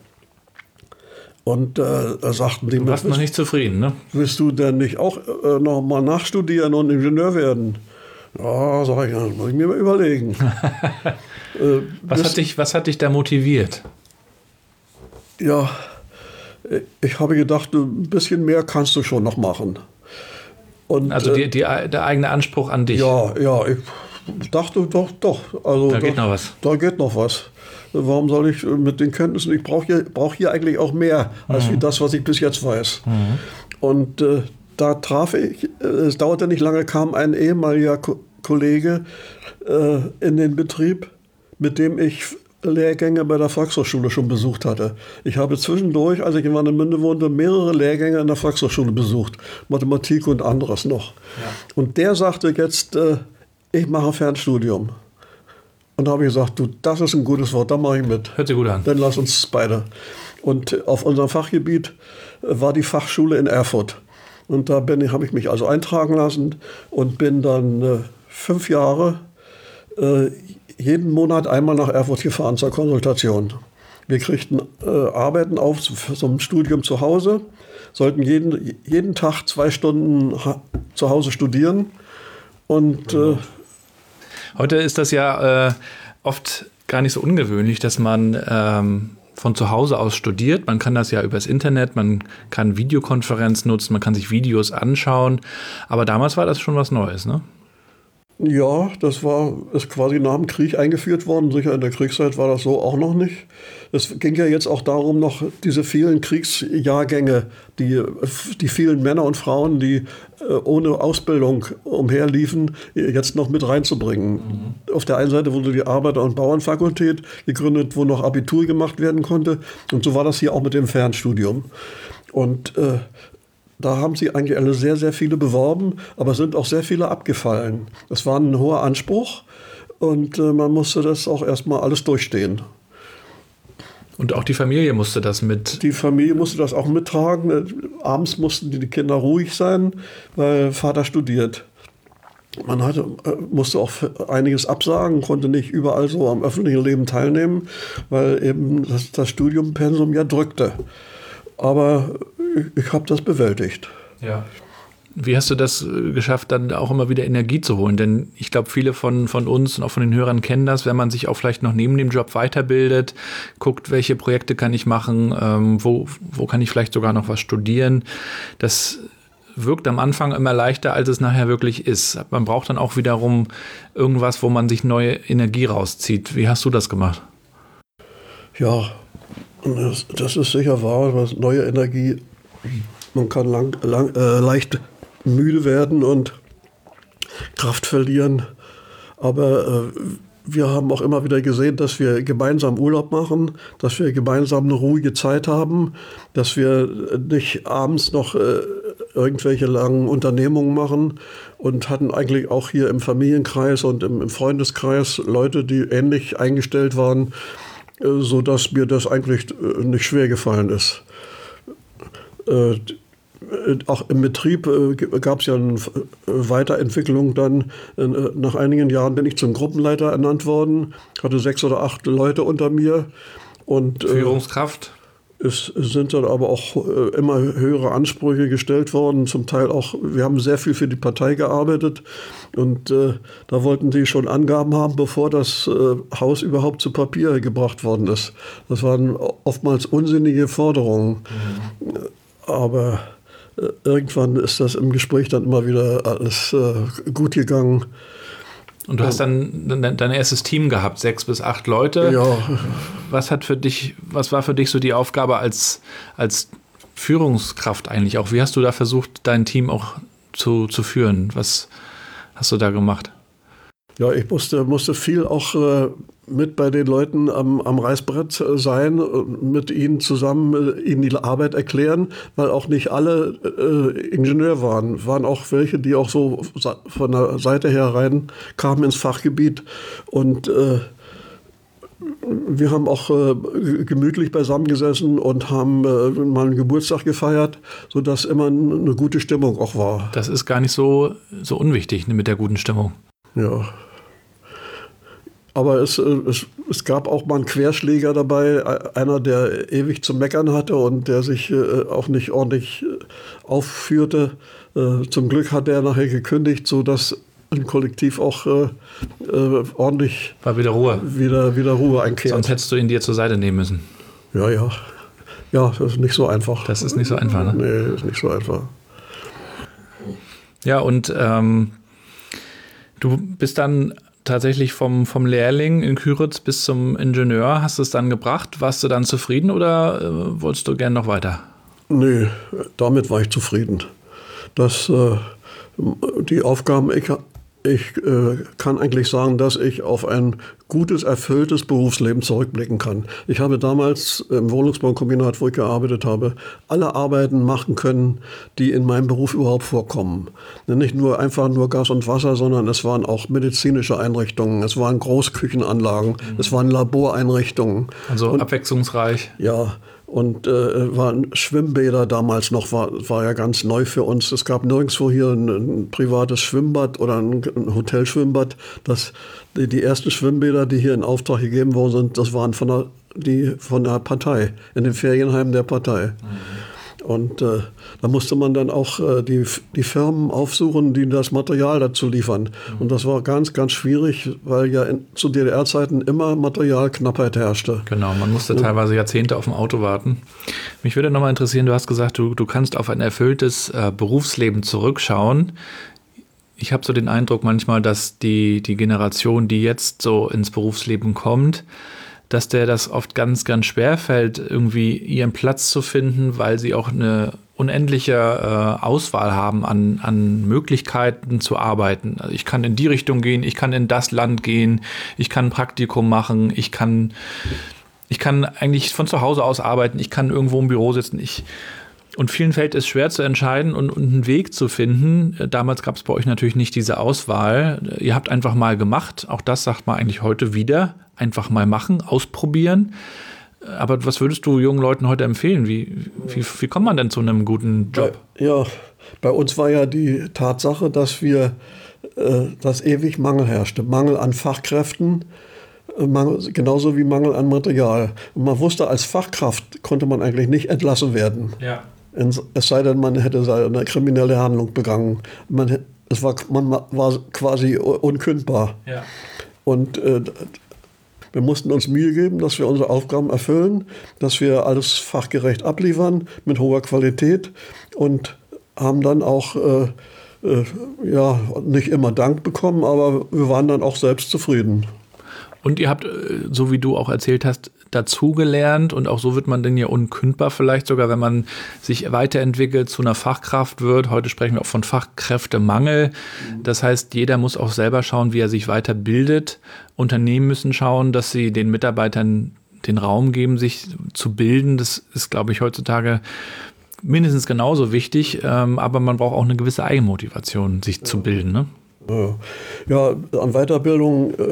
Und äh, da sagten die, du warst noch nicht zufrieden, ne? Willst du denn nicht auch äh, noch mal nachstudieren und Ingenieur werden? Ja, sag ich, das muss ich mir mal überlegen. äh, was, hat dich, was hat dich da motiviert? Ja, ich habe gedacht, ein bisschen mehr kannst du schon noch machen. Und, also die, die, der eigene Anspruch an dich? Ja, ja, ich dachte doch, doch. Also, da geht doch, noch was. Da geht noch was. Warum soll ich mit den Kenntnissen, ich brauche hier, brauch hier eigentlich auch mehr, als mhm. wie das, was ich bis jetzt weiß. Mhm. Und äh, da traf ich, äh, es dauerte nicht lange, kam ein ehemaliger Ko- Kollege äh, in den Betrieb, mit dem ich Lehrgänge bei der Volkshochschule schon besucht hatte. Ich habe zwischendurch, als ich in Warnemünde wohnte, mehrere Lehrgänge in der Volkshochschule besucht, Mathematik und anderes noch. Ja. Und der sagte jetzt, äh, ich mache Fernstudium. Und da habe ich gesagt, du, das ist ein gutes Wort, da mache ich mit. Hört sich gut an. Dann lass uns beide. Und auf unserem Fachgebiet war die Fachschule in Erfurt. Und da bin, habe ich mich also eintragen lassen und bin dann äh, fünf Jahre äh, jeden Monat einmal nach Erfurt gefahren zur Konsultation. Wir kriegten äh, Arbeiten auf zum Studium zu Hause sollten jeden, jeden Tag zwei Stunden ha- zu Hause studieren. Und äh, heute ist das ja äh, oft gar nicht so ungewöhnlich, dass man ähm, von zu Hause aus studiert. Man kann das ja übers Internet, man kann Videokonferenz nutzen, man kann sich Videos anschauen. Aber damals war das schon was Neues, ne? ja, das war ist quasi nach dem Krieg eingeführt worden. Sicher in der Kriegszeit war das so auch noch nicht. Es ging ja jetzt auch darum, noch diese vielen Kriegsjahrgänge, die, die vielen Männer und Frauen, die äh, ohne Ausbildung umherliefen, jetzt noch mit reinzubringen. Mhm. Auf der einen Seite wurde die Arbeiter- und Bauernfakultät gegründet, wo noch Abitur gemacht werden konnte. Und so war das hier auch mit dem Fernstudium. Und äh, da haben sie eigentlich alle sehr, sehr viele beworben, aber sind auch sehr viele abgefallen. Das war ein hoher Anspruch und äh, man musste das auch erstmal alles durchstehen. Und auch die Familie musste das mit. Die Familie musste das auch mittragen. Abends mussten die Kinder ruhig sein, weil Vater studiert. Man hatte, musste auch einiges absagen, konnte nicht überall so am öffentlichen Leben teilnehmen, weil eben das, das Studiumpensum ja drückte. Aber ich, ich habe das bewältigt. Ja. Wie hast du das geschafft, dann auch immer wieder Energie zu holen? Denn ich glaube, viele von, von uns und auch von den Hörern kennen das, wenn man sich auch vielleicht noch neben dem Job weiterbildet, guckt, welche Projekte kann ich machen, ähm, wo, wo kann ich vielleicht sogar noch was studieren. Das wirkt am Anfang immer leichter, als es nachher wirklich ist. Man braucht dann auch wiederum irgendwas, wo man sich neue Energie rauszieht. Wie hast du das gemacht? Ja, das, das ist sicher wahr, was neue Energie, man kann lang, lang, äh, leicht müde werden und Kraft verlieren, aber äh, wir haben auch immer wieder gesehen, dass wir gemeinsam Urlaub machen, dass wir gemeinsam eine ruhige Zeit haben, dass wir nicht abends noch äh, irgendwelche langen Unternehmungen machen und hatten eigentlich auch hier im Familienkreis und im, im Freundeskreis Leute, die ähnlich eingestellt waren, äh, sodass mir das eigentlich äh, nicht schwer gefallen ist. Äh, Auch im Betrieb äh, gab es ja eine Weiterentwicklung dann. Äh, nach einigen Jahren bin ich zum Gruppenleiter ernannt worden, hatte sechs oder acht Leute unter mir. Und, äh, Führungskraft? Es sind dann aber auch äh, immer höhere Ansprüche gestellt worden. Zum Teil auch, wir haben sehr viel für die Partei gearbeitet. Und äh, da wollten die schon Angaben haben, bevor das äh, Haus überhaupt zu Papier gebracht worden ist. Das waren oftmals unsinnige Forderungen. Mhm. Aber irgendwann ist das im Gespräch dann immer wieder alles äh, gut gegangen. Und du hast dann dein erstes Team gehabt, sechs bis acht Leute. Ja. Was hat für dich, was war für dich so die Aufgabe als, als Führungskraft eigentlich auch? Wie hast du da versucht, dein Team auch zu, zu führen? Was hast du da gemacht? Ja, ich musste, musste viel auch äh, mit bei den Leuten am, am Reißbrett sein, mit ihnen zusammen äh, ihnen die Arbeit erklären, weil auch nicht alle äh, Ingenieur waren. Waren auch welche, die auch so von der Seite her rein kamen ins Fachgebiet. Und äh, wir haben auch äh, gemütlich beisammengesessen und haben äh, mal einen Geburtstag gefeiert, sodass immer eine gute Stimmung auch war. Das ist gar nicht so, so unwichtig, ne, mit der guten Stimmung. Ja. Aber es, es, es gab auch mal einen Querschläger dabei, einer, der ewig zu meckern hatte und der sich äh, auch nicht ordentlich äh, aufführte. Äh, zum Glück hat er nachher gekündigt, sodass ein Kollektiv auch äh, äh, ordentlich war wieder Ruhe. Wieder, wieder Ruhe einkehrt. Sonst hättest du ihn dir zur Seite nehmen müssen. Ja, ja. Ja, das ist nicht so einfach. Das ist nicht so einfach, ne? Nee, ist nicht so einfach. Ja, und ähm, du bist dann tatsächlich vom, vom Lehrling in Küritz bis zum Ingenieur, hast du es dann gebracht? Warst du dann zufrieden oder äh, wolltest du gern noch weiter? Nee, damit war ich zufrieden. Das, äh, die Aufgaben, ich, ich äh, kann eigentlich sagen, dass ich auf ein gutes, erfülltes Berufsleben zurückblicken kann. Ich habe damals im Wohnungsbaukombinat, wo ich gearbeitet habe, alle Arbeiten machen können, die in meinem Beruf überhaupt vorkommen. Nicht nur einfach nur Gas und Wasser, sondern es waren auch medizinische Einrichtungen, es waren Großküchenanlagen, mhm. es waren Laboreinrichtungen. Also und, abwechslungsreich. Ja, und äh, waren Schwimmbäder damals noch, war, war ja ganz neu für uns. Es gab nirgendwo hier ein, ein privates Schwimmbad oder ein, ein Hotelschwimmbad. Das, die, die ersten Schwimmbäder, die hier in Auftrag gegeben worden sind, das waren von der, die, von der Partei, in den Ferienheimen der Partei. Mhm. Und äh, da musste man dann auch äh, die, die Firmen aufsuchen, die das Material dazu liefern. Mhm. Und das war ganz, ganz schwierig, weil ja in, zu D D R-Zeiten immer Materialknappheit herrschte. Genau, man musste und, teilweise Jahrzehnte auf ein Auto warten. Mich würde nochmal interessieren, du hast gesagt, du, du kannst auf ein erfülltes äh, Berufsleben zurückschauen. Ich habe so den Eindruck manchmal, dass die, die Generation, die jetzt so ins Berufsleben kommt, dass der das oft ganz, ganz schwer fällt, irgendwie ihren Platz zu finden, weil sie auch eine unendliche äh, Auswahl haben an, an Möglichkeiten zu arbeiten. Also ich kann in die Richtung gehen, ich kann in das Land gehen, ich kann ein Praktikum machen, ich kann, ich kann eigentlich von zu Hause aus arbeiten, ich kann irgendwo im Büro sitzen. Ich, und vielen fällt es schwer zu entscheiden und, und einen Weg zu finden. Damals gab es bei euch natürlich nicht diese Auswahl. Ihr habt einfach mal gemacht. Auch das sagt man eigentlich heute wieder. Einfach mal machen, ausprobieren. Aber was würdest du jungen Leuten heute empfehlen? Wie, wie, wie kommt man denn zu einem guten Job? Bei, ja, bei uns war ja die Tatsache, dass wir, äh, dass ewig Mangel herrschte. Mangel an Fachkräften, äh, Mangel, genauso wie Mangel an Material. Und man wusste, als Fachkraft konnte man eigentlich nicht entlassen werden. Ja. Es sei denn, man hätte eine kriminelle Handlung begangen. Man, es war, man war quasi unkündbar. Ja. Und äh, wir mussten uns Mühe geben, dass wir unsere Aufgaben erfüllen, dass wir alles fachgerecht abliefern, mit hoher Qualität und haben dann auch, äh, äh, ja, nicht immer Dank bekommen, aber wir waren dann auch selbst zufrieden. Und ihr habt, so wie du auch erzählt hast, dazugelernt und auch so wird man dann ja unkündbar vielleicht sogar, wenn man sich weiterentwickelt, zu einer Fachkraft wird. Heute sprechen wir auch von Fachkräftemangel. Das heißt, jeder muss auch selber schauen, wie er sich weiterbildet. Unternehmen müssen schauen, dass sie den Mitarbeitern den Raum geben, sich zu bilden. Das ist, glaube ich, heutzutage mindestens genauso wichtig. Aber man braucht auch eine gewisse Eigenmotivation, sich ja. zu bilden. Ne? Ja. ja, an Weiterbildung äh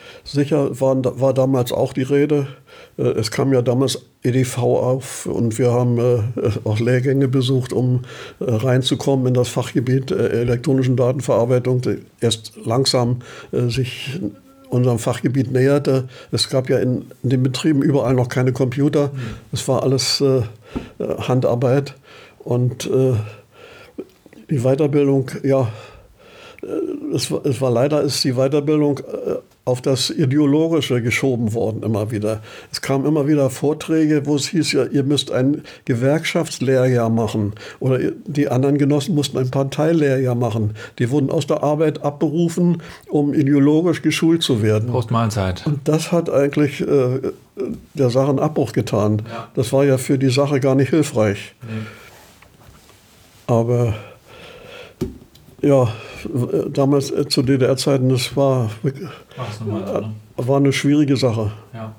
sicher war, war damals auch die Rede. Es kam ja damals E D V auf und wir haben äh, auch Lehrgänge besucht, um äh, reinzukommen in das Fachgebiet äh, elektronischen Datenverarbeitung, die erst langsam äh, sich unserem Fachgebiet näherte. Es gab ja in, in den Betrieben überall noch keine Computer. Es war alles äh, Handarbeit und äh, die Weiterbildung, ja, es war, es war leider ist die Weiterbildung äh, auf das Ideologische geschoben worden immer wieder. Es kamen immer wieder Vorträge, wo es hieß, ja, ihr müsst ein Gewerkschaftslehrjahr machen. Oder die anderen Genossen mussten ein Parteilehrjahr machen. Die wurden aus der Arbeit abberufen, um ideologisch geschult zu werden. Postmahlzeit. Und das hat eigentlich äh, der Sache einen Abbruch getan. Ja. Das war ja für die Sache gar nicht hilfreich. Nee. Aber ja, damals äh, zu D D R-Zeiten, das war, äh, war eine schwierige Sache. Ja.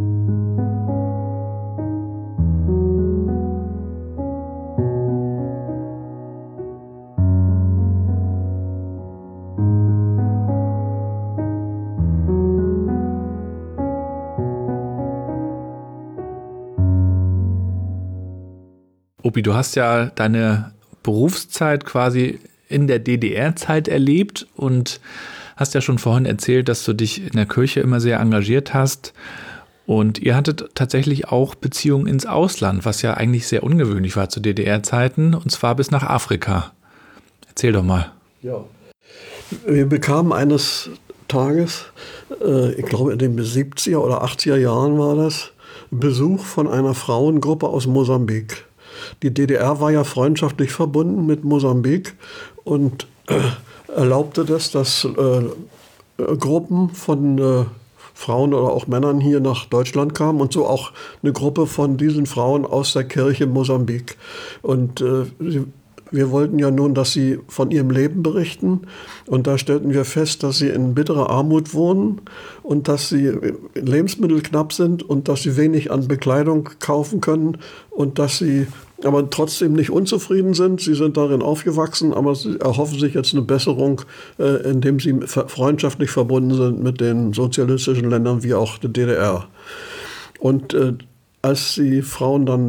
Opi, du hast ja deine Berufszeit quasi in der D D R-Zeit erlebt und hast ja schon vorhin erzählt, dass du dich in der Kirche immer sehr engagiert hast. Und ihr hattet tatsächlich auch Beziehungen ins Ausland, was ja eigentlich sehr ungewöhnlich war zu D D R-Zeiten, und zwar bis nach Afrika. Erzähl doch mal. Ja, wir bekamen eines Tages, äh, ich glaube in den siebziger oder achtziger Jahren war das, Besuch von einer Frauengruppe aus Mosambik. Die D D R war ja freundschaftlich verbunden mit Mosambik und äh, erlaubte das, dass äh, Gruppen von äh, Frauen oder auch Männern hier nach Deutschland kamen und so auch eine Gruppe von diesen Frauen aus der Kirche Mosambik. Und äh, sie, wir wollten ja nun, dass sie von ihrem Leben berichten, und da stellten wir fest, dass sie in bitterer Armut wohnen und dass sie Lebensmittel knapp sind und dass sie wenig an Bekleidung kaufen können und dass sie aber trotzdem nicht unzufrieden sind. Sie sind darin aufgewachsen, aber sie erhoffen sich jetzt eine Besserung, äh, indem sie freundschaftlich verbunden sind mit den sozialistischen Ländern wie auch der D D R. Und äh, als die Frauen dann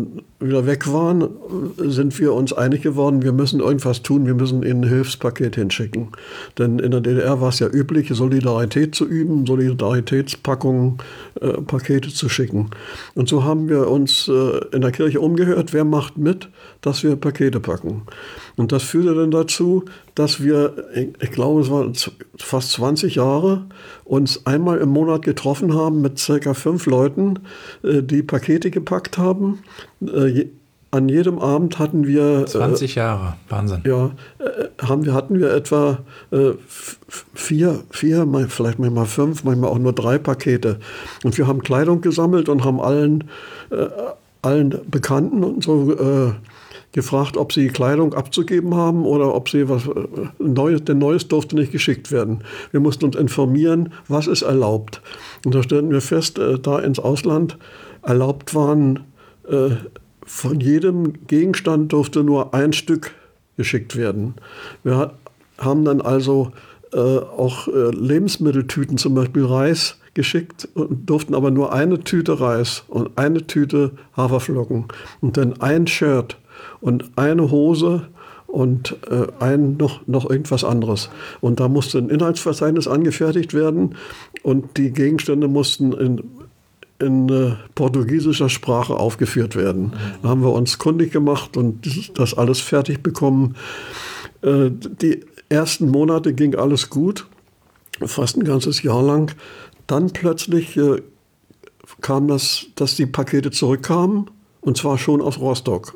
wieder weg waren, sind wir uns einig geworden, wir müssen irgendwas tun, wir müssen ihnen ein Hilfspaket hinschicken. Denn in der D D R war es ja üblich, Solidarität zu üben, Solidaritätspackungen, äh, Pakete zu schicken. Und so haben wir uns äh, in der Kirche umgehört, wer macht mit, dass wir Pakete packen. Und das führte dann dazu, dass wir, ich glaube, es waren fast zwanzig Jahre, uns einmal im Monat getroffen haben mit circa fünf Leuten, die Pakete gepackt haben. An jedem Abend hatten wir... zwanzig Jahre, Wahnsinn. Ja, haben wir, hatten wir etwa vier, vier, vielleicht manchmal fünf, manchmal auch nur drei Pakete. Und wir haben Kleidung gesammelt und haben allen, allen Bekannten und so... gefragt, ob sie Kleidung abzugeben haben oder ob sie was Neues, denn Neues durfte nicht geschickt werden. Wir mussten uns informieren, was ist erlaubt. Und da stellten wir fest, äh, da ins Ausland erlaubt waren, äh, von jedem Gegenstand durfte nur ein Stück geschickt werden. Wir haben dann also äh, auch äh, Lebensmitteltüten, zum Beispiel Reis, geschickt und durften aber nur eine Tüte Reis und eine Tüte Haferflocken und dann ein Shirt und eine Hose und äh, ein noch, noch irgendwas anderes. Und da musste ein Inhaltsverzeichnis angefertigt werden und die Gegenstände mussten in, in äh, portugiesischer Sprache aufgeführt werden. Da haben wir uns kundig gemacht und das alles fertig bekommen. Äh, die ersten Monate ging alles gut, fast ein ganzes Jahr lang. Dann plötzlich äh, kam das, dass die Pakete zurückkamen und zwar schon aus Rostock.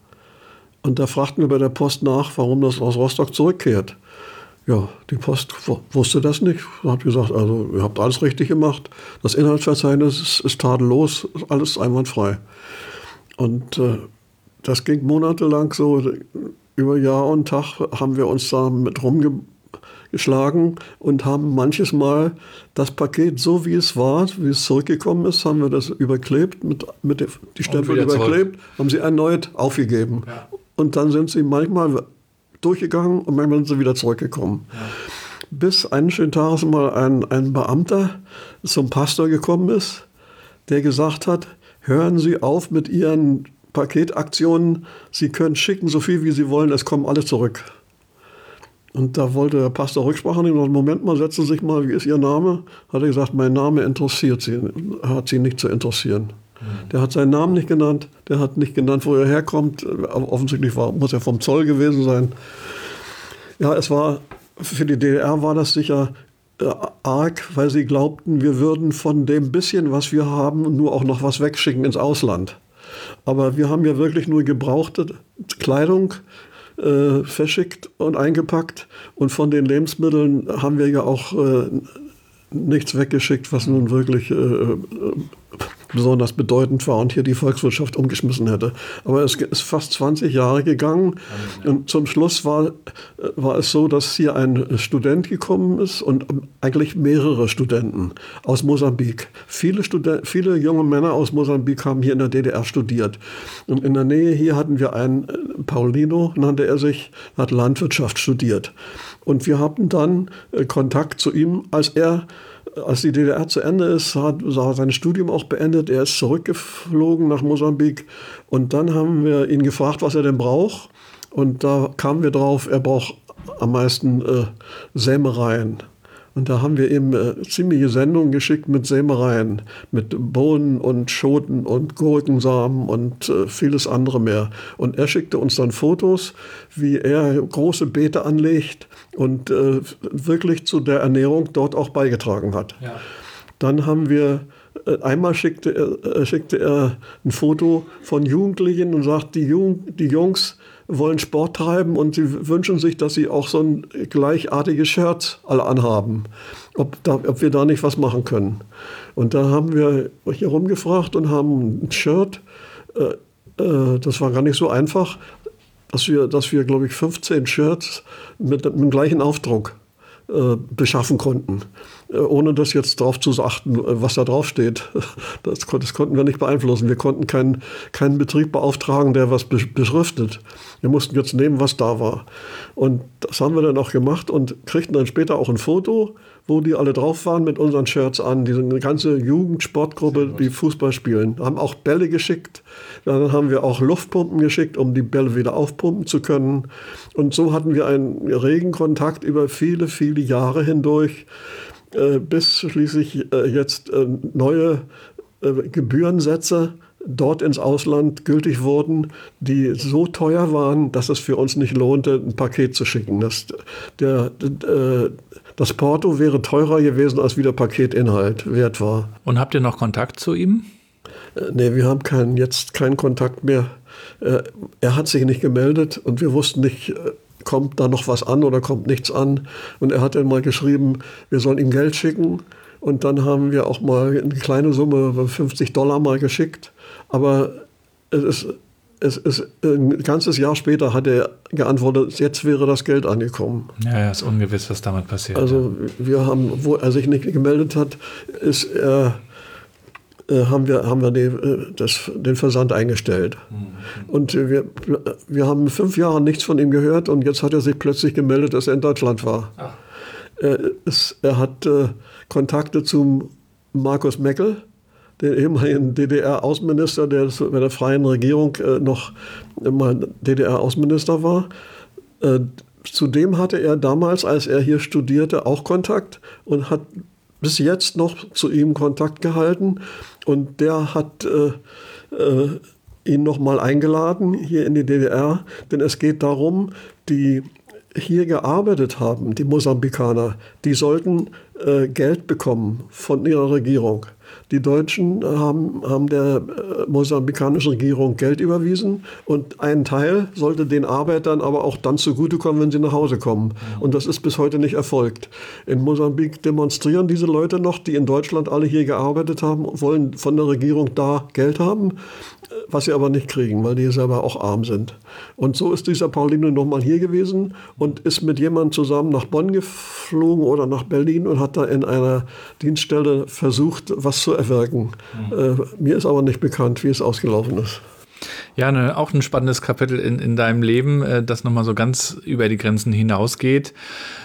Und da fragten wir bei der Post nach, warum das aus Rostock zurückkehrt. Ja, die Post wusste das nicht. Sie hat gesagt, also ihr habt alles richtig gemacht. Das Inhaltsverzeichnis ist, ist tadellos, alles einwandfrei. Und äh, das ging monatelang so. Über Jahr und Tag haben wir uns da mit rumgeschlagen und haben manches Mal das Paket so wie es war, wie es zurückgekommen ist, haben wir das überklebt, mit, mit der, die Stempel überklebt, zurück. Haben sie erneut aufgegeben. Ja. Und dann sind sie manchmal durchgegangen und manchmal sind sie wieder zurückgekommen. Ja. Bis eines schönen Tages mal ein, ein Beamter zum Pastor gekommen ist, der gesagt hat, hören Sie auf mit Ihren Paketaktionen, Sie können schicken so viel wie Sie wollen, es kommen alle zurück. Und da wollte der Pastor Rücksprache nehmen und gesagt, Moment mal, setzen Sie sich mal, wie ist Ihr Name? Hat er gesagt, mein Name interessiert Sie, hat Sie nicht zu interessieren. Der hat seinen Namen nicht genannt, der hat nicht genannt, wo er herkommt. Offensichtlich war, muss er vom Zoll gewesen sein. Ja, es war, für die D D R war das sicher äh, arg, weil sie glaubten, wir würden von dem bisschen, was wir haben, nur auch noch was wegschicken ins Ausland. Aber wir haben ja wirklich nur gebrauchte Kleidung äh, verschickt und eingepackt. Und von den Lebensmitteln haben wir ja auch äh, nichts weggeschickt, was nun wirklich äh, besonders bedeutend war und hier die Volkswirtschaft umgeschmissen hätte. Aber es ist fast zwanzig Jahre gegangen und zum Schluss war, war es so, dass hier ein Student gekommen ist und eigentlich mehrere Studenten aus Mosambik. Viele, Studen- viele junge Männer aus Mosambik haben hier in der D D R studiert. Und in der Nähe hier hatten wir einen, Paulino nannte er sich, hat Landwirtschaft studiert. Und wir hatten dann Kontakt zu ihm, als er Als die D D R zu Ende ist, hat er sein Studium auch beendet. Er ist zurückgeflogen nach Mosambik. Und dann haben wir ihn gefragt, was er denn braucht. Und da kamen wir drauf, er braucht am meisten äh, Sämereien. Und da haben wir ihm äh, ziemliche Sendungen geschickt mit Sämereien, mit Bohnen und Schoten und Gurkensamen und äh, vieles andere mehr. Und er schickte uns dann Fotos, wie er große Beete anlegt und äh, wirklich zu der Ernährung dort auch beigetragen hat. Ja. Dann haben wir, äh, einmal schickte er, äh, schickte er ein Foto von Jugendlichen und sagt, die, Jung, die Jungs wollen Sport treiben und sie wünschen sich, dass sie auch so ein gleichartiges Shirt alle anhaben, ob, da, ob wir da nicht was machen können. Und da haben wir hier rumgefragt und haben ein Shirt, äh, äh, das war gar nicht so einfach, dass wir, dass wir glaube ich, fünfzehn Shirts mit, mit dem gleichen Aufdruck äh, beschaffen konnten. Äh, ohne das jetzt darauf zu achten, was da drauf steht. Das, das konnten wir nicht beeinflussen. Wir konnten keinen keinen Betrieb beauftragen, der was beschriftet. Wir mussten jetzt nehmen, was da war. Und das haben wir dann auch gemacht und kriegten dann später auch ein Foto, wo die alle drauf waren mit unseren Shirts an. Diese ganze Jugendsportgruppe, die Fußball spielen, haben auch Bälle geschickt. Dann haben wir auch Luftpumpen geschickt, um die Bälle wieder aufpumpen zu können. Und so hatten wir einen regen Kontakt über viele, viele Jahre hindurch, äh, bis schließlich äh, jetzt äh, neue äh, Gebührensätze dort ins Ausland gültig wurden, die so teuer waren, dass es für uns nicht lohnte, ein Paket zu schicken. Das, der, der, das Porto wäre teurer gewesen, als wie der Paketinhalt wert war. Und habt ihr noch Kontakt zu ihm? Nee, wir haben keinen, jetzt keinen Kontakt mehr. Er hat sich nicht gemeldet und wir wussten nicht, kommt da noch was an oder kommt nichts an. Und er hat dann mal geschrieben, wir sollen ihm Geld schicken. Und dann haben wir auch mal eine kleine Summe, fünfzig Dollar mal geschickt. Aber es ist, es ist ein ganzes Jahr später hat er geantwortet, jetzt wäre das Geld angekommen. Ja, ja, ist ungewiss, was damit passiert. Also wir haben, wo er sich nicht gemeldet hat, ist er, äh, haben wir, haben wir den, das, den Versand eingestellt. Mhm. Und wir, wir haben fünf Jahre nichts von ihm gehört und jetzt hat er sich plötzlich gemeldet, dass er in Deutschland war. Ach. Er, ist, er hat äh, Kontakte zum Markus Meckel, den ehemaligen D D R-Außenminister, der bei der Freien Regierung äh, noch mal D D R-Außenminister war. Äh, zudem hatte er damals, als er hier studierte, auch Kontakt und hat bis jetzt noch zu ihm Kontakt gehalten. Und der hat äh, äh, ihn noch mal eingeladen hier in die D D R, denn es geht darum, die hier gearbeitet haben, die Mosambikaner, die sollten äh, Geld bekommen von ihrer Regierung. Die Deutschen haben, haben der äh, mosambikanischen Regierung Geld überwiesen und ein Teil sollte den Arbeitern aber auch dann zugutekommen, wenn sie nach Hause kommen. Und das ist bis heute nicht erfolgt. In Mosambik demonstrieren diese Leute noch, die in Deutschland alle hier gearbeitet haben, wollen von der Regierung da Geld haben, was sie aber nicht kriegen, weil die selber auch arm sind. Und so ist dieser Paulino nochmal hier gewesen und ist mit jemandem zusammen nach Bonn geflogen oder nach Berlin und hat da in einer Dienststelle versucht, was zu erwirken. Mhm. Äh, mir ist aber nicht bekannt, wie es ausgelaufen ist. Ja, ne, auch ein spannendes Kapitel in, in deinem Leben, äh, das nochmal so ganz über die Grenzen hinausgeht.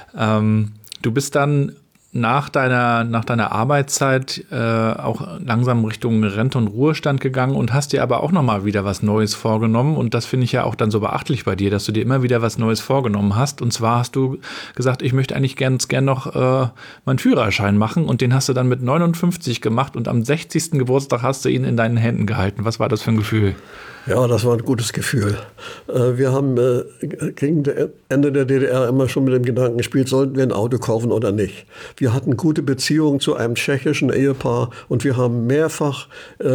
Ähm, du bist dann nach deiner, nach deiner Arbeitszeit äh, auch langsam Richtung Rente und Ruhestand gegangen und hast dir aber auch nochmal wieder was Neues vorgenommen. Und das finde ich ja auch dann so beachtlich bei dir, dass du dir immer wieder was Neues vorgenommen hast. Und zwar hast du gesagt, ich möchte eigentlich ganz gern noch äh, meinen Führerschein machen. Und den hast du dann mit neunundfünfzig gemacht und am sechzigsten Geburtstag hast du ihn in deinen Händen gehalten. Was war das für ein Gefühl? Ja, das war ein gutes Gefühl. Wir haben gegen Ende der D D R immer schon mit dem Gedanken gespielt, sollten wir ein Auto kaufen oder nicht. Wir hatten gute Beziehungen zu einem tschechischen Ehepaar und wir haben mehrfach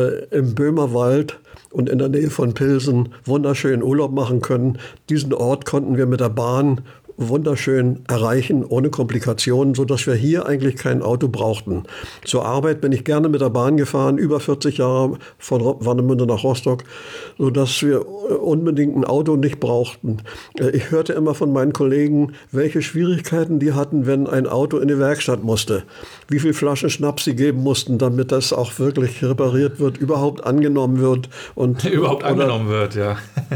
im Böhmerwald und in der Nähe von Pilsen wunderschönen Urlaub machen können. Diesen Ort konnten wir mit der Bahn wunderschön erreichen, ohne Komplikationen, sodass wir hier eigentlich kein Auto brauchten. Zur Arbeit bin ich gerne mit der Bahn gefahren, über vierzig Jahre von Warnemünde nach Rostock, sodass wir unbedingt ein Auto nicht brauchten. Ich hörte immer von meinen Kollegen, welche Schwierigkeiten die hatten, wenn ein Auto in die Werkstatt musste. Wie viel Flaschen Schnaps sie geben mussten, damit das auch wirklich repariert wird, überhaupt angenommen wird. Und, überhaupt oder, angenommen wird, ja.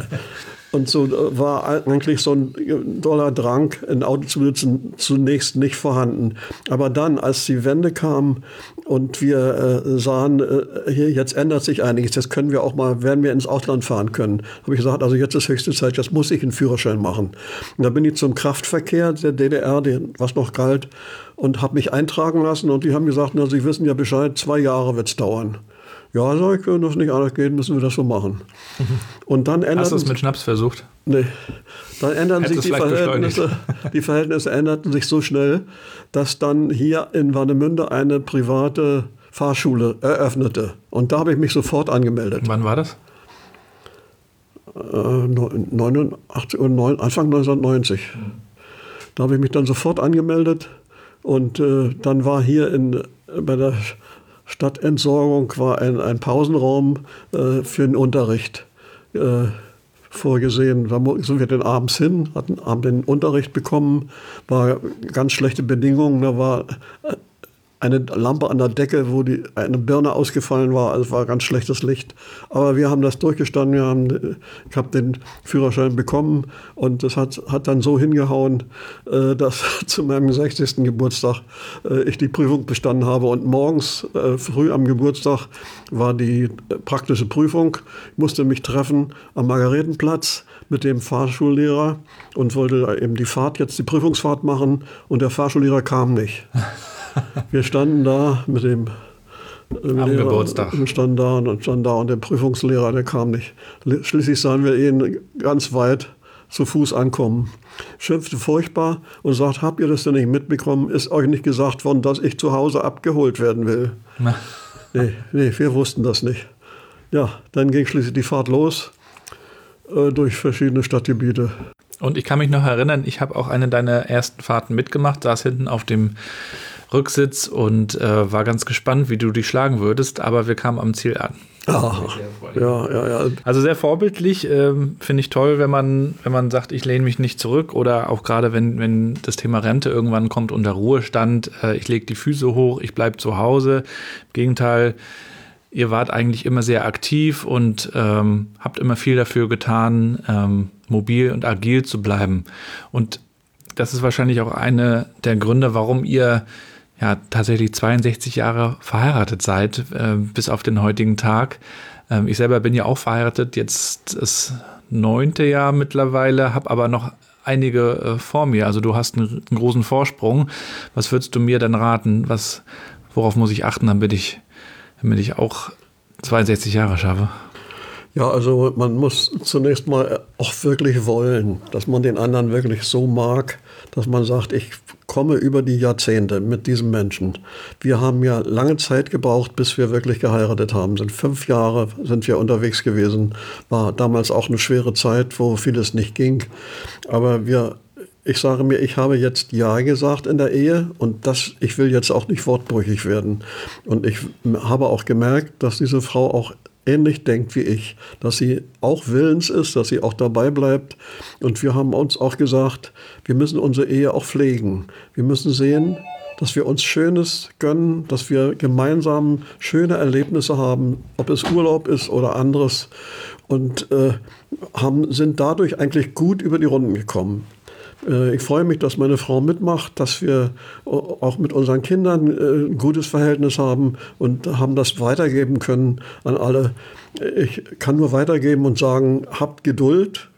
Und so war eigentlich so ein doller Drang, ein Auto zu besitzen, zunächst nicht vorhanden. Aber dann, als die Wende kam und wir äh, sahen, äh, hier, jetzt ändert sich einiges, jetzt können wir auch mal, werden wir ins Ausland fahren können, habe ich gesagt, also jetzt ist höchste Zeit, jetzt muss ich einen Führerschein machen. Und da bin ich zum Kraftverkehr der D D R, den, was noch galt, und habe mich eintragen lassen. Und die haben gesagt, na, Sie wissen ja Bescheid, zwei Jahre wird es dauern. Ja, sag ich, wenn das nicht anders geht, müssen wir das so machen. Und dann ändern Hast du es mit Schnaps versucht? Nee. Dann ändern sich die Verhältnisse. Die Verhältnisse änderten sich so schnell, dass dann hier in Warnemünde eine private Fahrschule eröffnete. Und da habe ich mich sofort angemeldet. Wann war das? Äh, neunundachtzig, Anfang neunzehnhundertneunzig. Mhm. Da habe ich mich dann sofort angemeldet. Und äh, dann war hier in, bei der Stadtentsorgung war ein, ein Pausenraum äh, für den Unterricht. Äh, vorgesehen. Da sind wir dann abends hin, hatten abends den Unterricht bekommen, war ganz schlechte Bedingungen. Da war eine Lampe an der Decke, wo die, eine Birne ausgefallen war. Also war ganz schlechtes Licht. Aber wir haben das durchgestanden. Wir haben, ich habe den Führerschein bekommen und das hat, hat dann so hingehauen, äh, dass zu meinem sechzigsten Geburtstag äh, ich die Prüfung bestanden habe. Und morgens äh, früh am Geburtstag war die äh, praktische Prüfung. Ich musste mich treffen am Margaretenplatz mit dem Fahrschullehrer und wollte eben die Fahrt, jetzt die Prüfungsfahrt machen. Und der Fahrschullehrer kam nicht. Wir standen da mit dem Am Lehrer, Geburtstag. Wir standen da und standen da und der Prüfungslehrer, der kam nicht. Schließlich sahen wir ihn ganz weit zu Fuß ankommen. Schimpfte furchtbar und sagt, habt ihr das denn nicht mitbekommen? Ist euch nicht gesagt worden, dass ich zu Hause abgeholt werden will? nee, nee, wir wussten das nicht. Ja, dann ging schließlich die Fahrt los äh, durch verschiedene Stadtgebiete. Und ich kann mich noch erinnern, ich habe auch eine deiner ersten Fahrten mitgemacht, saß hinten auf dem Rücksitz und äh, war ganz gespannt, wie du dich schlagen würdest, aber wir kamen am Ziel an. Ah, ja, ja, ja. Also sehr vorbildlich, ähm, finde ich toll, wenn man, wenn man sagt, ich lehne mich nicht zurück oder auch gerade, wenn, wenn das Thema Rente irgendwann kommt unter Ruhestand, äh, ich lege die Füße hoch, ich bleibe zu Hause. Im Gegenteil, ihr wart eigentlich immer sehr aktiv und ähm, habt immer viel dafür getan, ähm, mobil und agil zu bleiben. Und das ist wahrscheinlich auch eine der Gründe, warum ihr ja tatsächlich zweiundsechzig Jahre verheiratet seid, äh, bis auf den heutigen Tag. Ähm, ich selber bin ja auch verheiratet, jetzt das neunte Jahr mittlerweile, habe aber noch einige äh, vor mir. Also du hast einen, einen großen Vorsprung. Was würdest du mir denn raten? Was, worauf muss ich achten, damit ich, damit ich auch zweiundsechzig Jahre schaffe? Ja, also man muss zunächst mal auch wirklich wollen, dass man den anderen wirklich so mag, dass man sagt, ich komme über die Jahrzehnte mit diesem Menschen. Wir haben ja lange Zeit gebraucht, bis wir wirklich geheiratet haben. Sind fünf Jahre sind wir unterwegs gewesen. War damals auch eine schwere Zeit, wo vieles nicht ging. Aber wir, ich sage mir, ich habe jetzt Ja gesagt in der Ehe und das, ich will jetzt auch nicht wortbrüchig werden. Und ich habe auch gemerkt, dass diese Frau auch ähnlich denkt wie ich, dass sie auch willens ist, dass sie auch dabei bleibt. Und wir haben uns auch gesagt, wir müssen unsere Ehe auch pflegen. Wir müssen sehen, dass wir uns Schönes gönnen, dass wir gemeinsam schöne Erlebnisse haben, ob es Urlaub ist oder anderes. Und äh, haben, sind dadurch eigentlich gut über die Runden gekommen. Ich freue mich, dass meine Frau mitmacht, dass wir auch mit unseren Kindern ein gutes Verhältnis haben und haben das weitergeben können an alle. Ich kann nur weitergeben und sagen, habt Geduld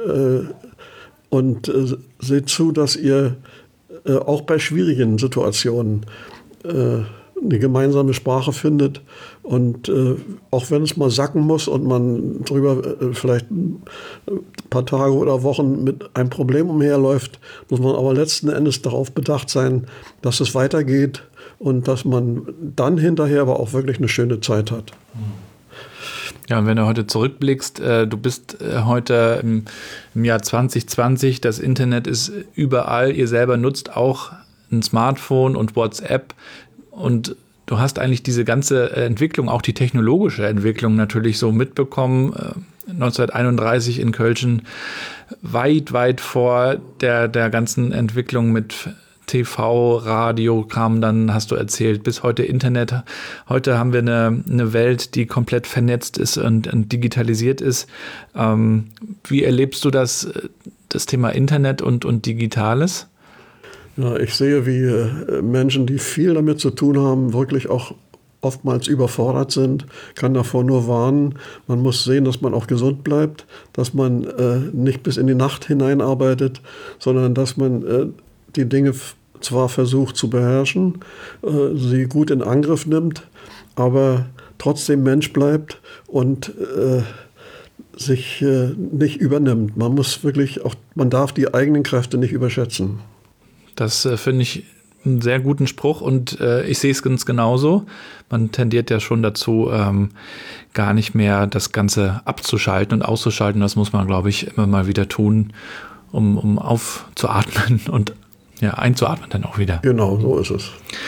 und seht zu, dass ihr auch bei schwierigen Situationen eine gemeinsame Sprache findet und äh, auch wenn es mal sacken muss und man drüber äh, vielleicht ein paar Tage oder Wochen mit einem Problem umherläuft, muss man aber letzten Endes darauf bedacht sein, dass es weitergeht und dass man dann hinterher aber auch wirklich eine schöne Zeit hat. Ja, und wenn du heute zurückblickst, äh, du bist äh, heute im, im Jahr zwanzig zwanzig, das Internet ist überall, ihr selber nutzt auch ein Smartphone und WhatsApp. Und du hast eigentlich diese ganze Entwicklung, auch die technologische Entwicklung natürlich so mitbekommen. neunzehnhunderteinunddreißig in Köln, weit, weit vor der, der ganzen Entwicklung mit T V, Radio kam dann, hast du erzählt, bis heute Internet. Heute haben wir eine, eine Welt, die komplett vernetzt ist und, und digitalisiert ist. Ähm, wie erlebst du das, das Thema Internet und, und Digitales? Ja, ich sehe, wie äh, Menschen, die viel damit zu tun haben, wirklich auch oftmals überfordert sind, kann davor nur warnen. Man muss sehen, dass man auch gesund bleibt, dass man äh, nicht bis in die Nacht hineinarbeitet, sondern dass man äh, die Dinge f- zwar versucht zu beherrschen, äh, sie gut in Angriff nimmt, aber trotzdem Mensch bleibt und äh, sich äh, nicht übernimmt. Man muss wirklich auch, man darf die eigenen Kräfte nicht überschätzen. Das äh, finde ich einen sehr guten Spruch und äh, ich sehe es ganz genauso. Man tendiert ja schon dazu, ähm, gar nicht mehr das Ganze abzuschalten und auszuschalten. Das muss man, glaube ich, immer mal wieder tun, um, um aufzuatmen und ja, einzuatmen dann auch wieder. Genau, so ist es.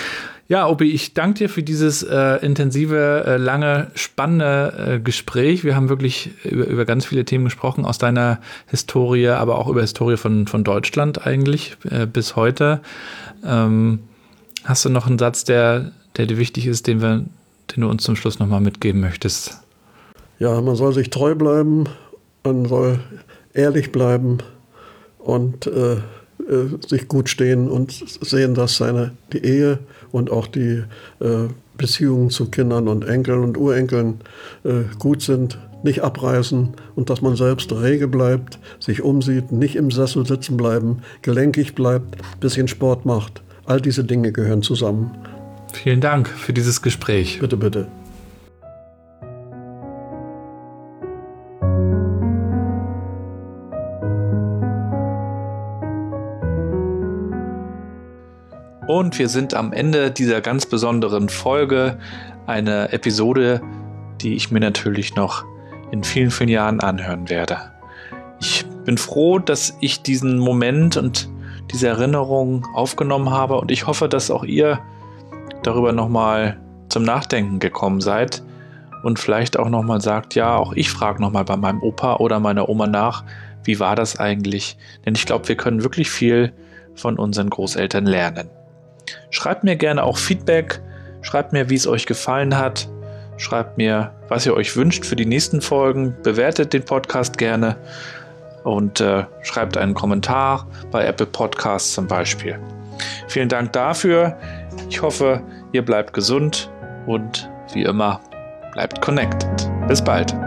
Ja, Opi, ich danke dir für dieses äh, intensive, äh, lange, spannende äh, Gespräch. Wir haben wirklich über, über ganz viele Themen gesprochen aus deiner Historie, aber auch über Historie von, von Deutschland eigentlich äh, bis heute. Ähm, hast du noch einen Satz, der, der dir wichtig ist, den, wir, den du uns zum Schluss nochmal mitgeben möchtest? Ja, man soll sich treu bleiben, man soll ehrlich bleiben und äh, sich gut stehen und sehen, dass seine die Ehe und auch die äh, Beziehungen zu Kindern und Enkeln und Urenkeln äh, gut sind, nicht abreißen und dass man selbst rege bleibt, sich umsieht, nicht im Sessel sitzen bleiben, gelenkig bleibt, bisschen Sport macht. All diese Dinge gehören zusammen. Vielen Dank für dieses Gespräch. Bitte, bitte. Und wir sind am Ende dieser ganz besonderen Folge, eine Episode, die ich mir natürlich noch in vielen, vielen Jahren anhören werde. Ich bin froh, dass ich diesen Moment und diese Erinnerung aufgenommen habe und ich hoffe, dass auch ihr darüber nochmal zum Nachdenken gekommen seid und vielleicht auch nochmal sagt, ja, auch ich frage nochmal bei meinem Opa oder meiner Oma nach, wie war das eigentlich? Denn ich glaube, wir können wirklich viel von unseren Großeltern lernen. Schreibt mir gerne auch Feedback, schreibt mir, wie es euch gefallen hat, schreibt mir, was ihr euch wünscht für die nächsten Folgen, bewertet den Podcast gerne und äh, schreibt einen Kommentar bei Apple Podcasts zum Beispiel. Vielen Dank dafür. Ich hoffe, ihr bleibt gesund und wie immer, bleibt connected. Bis bald.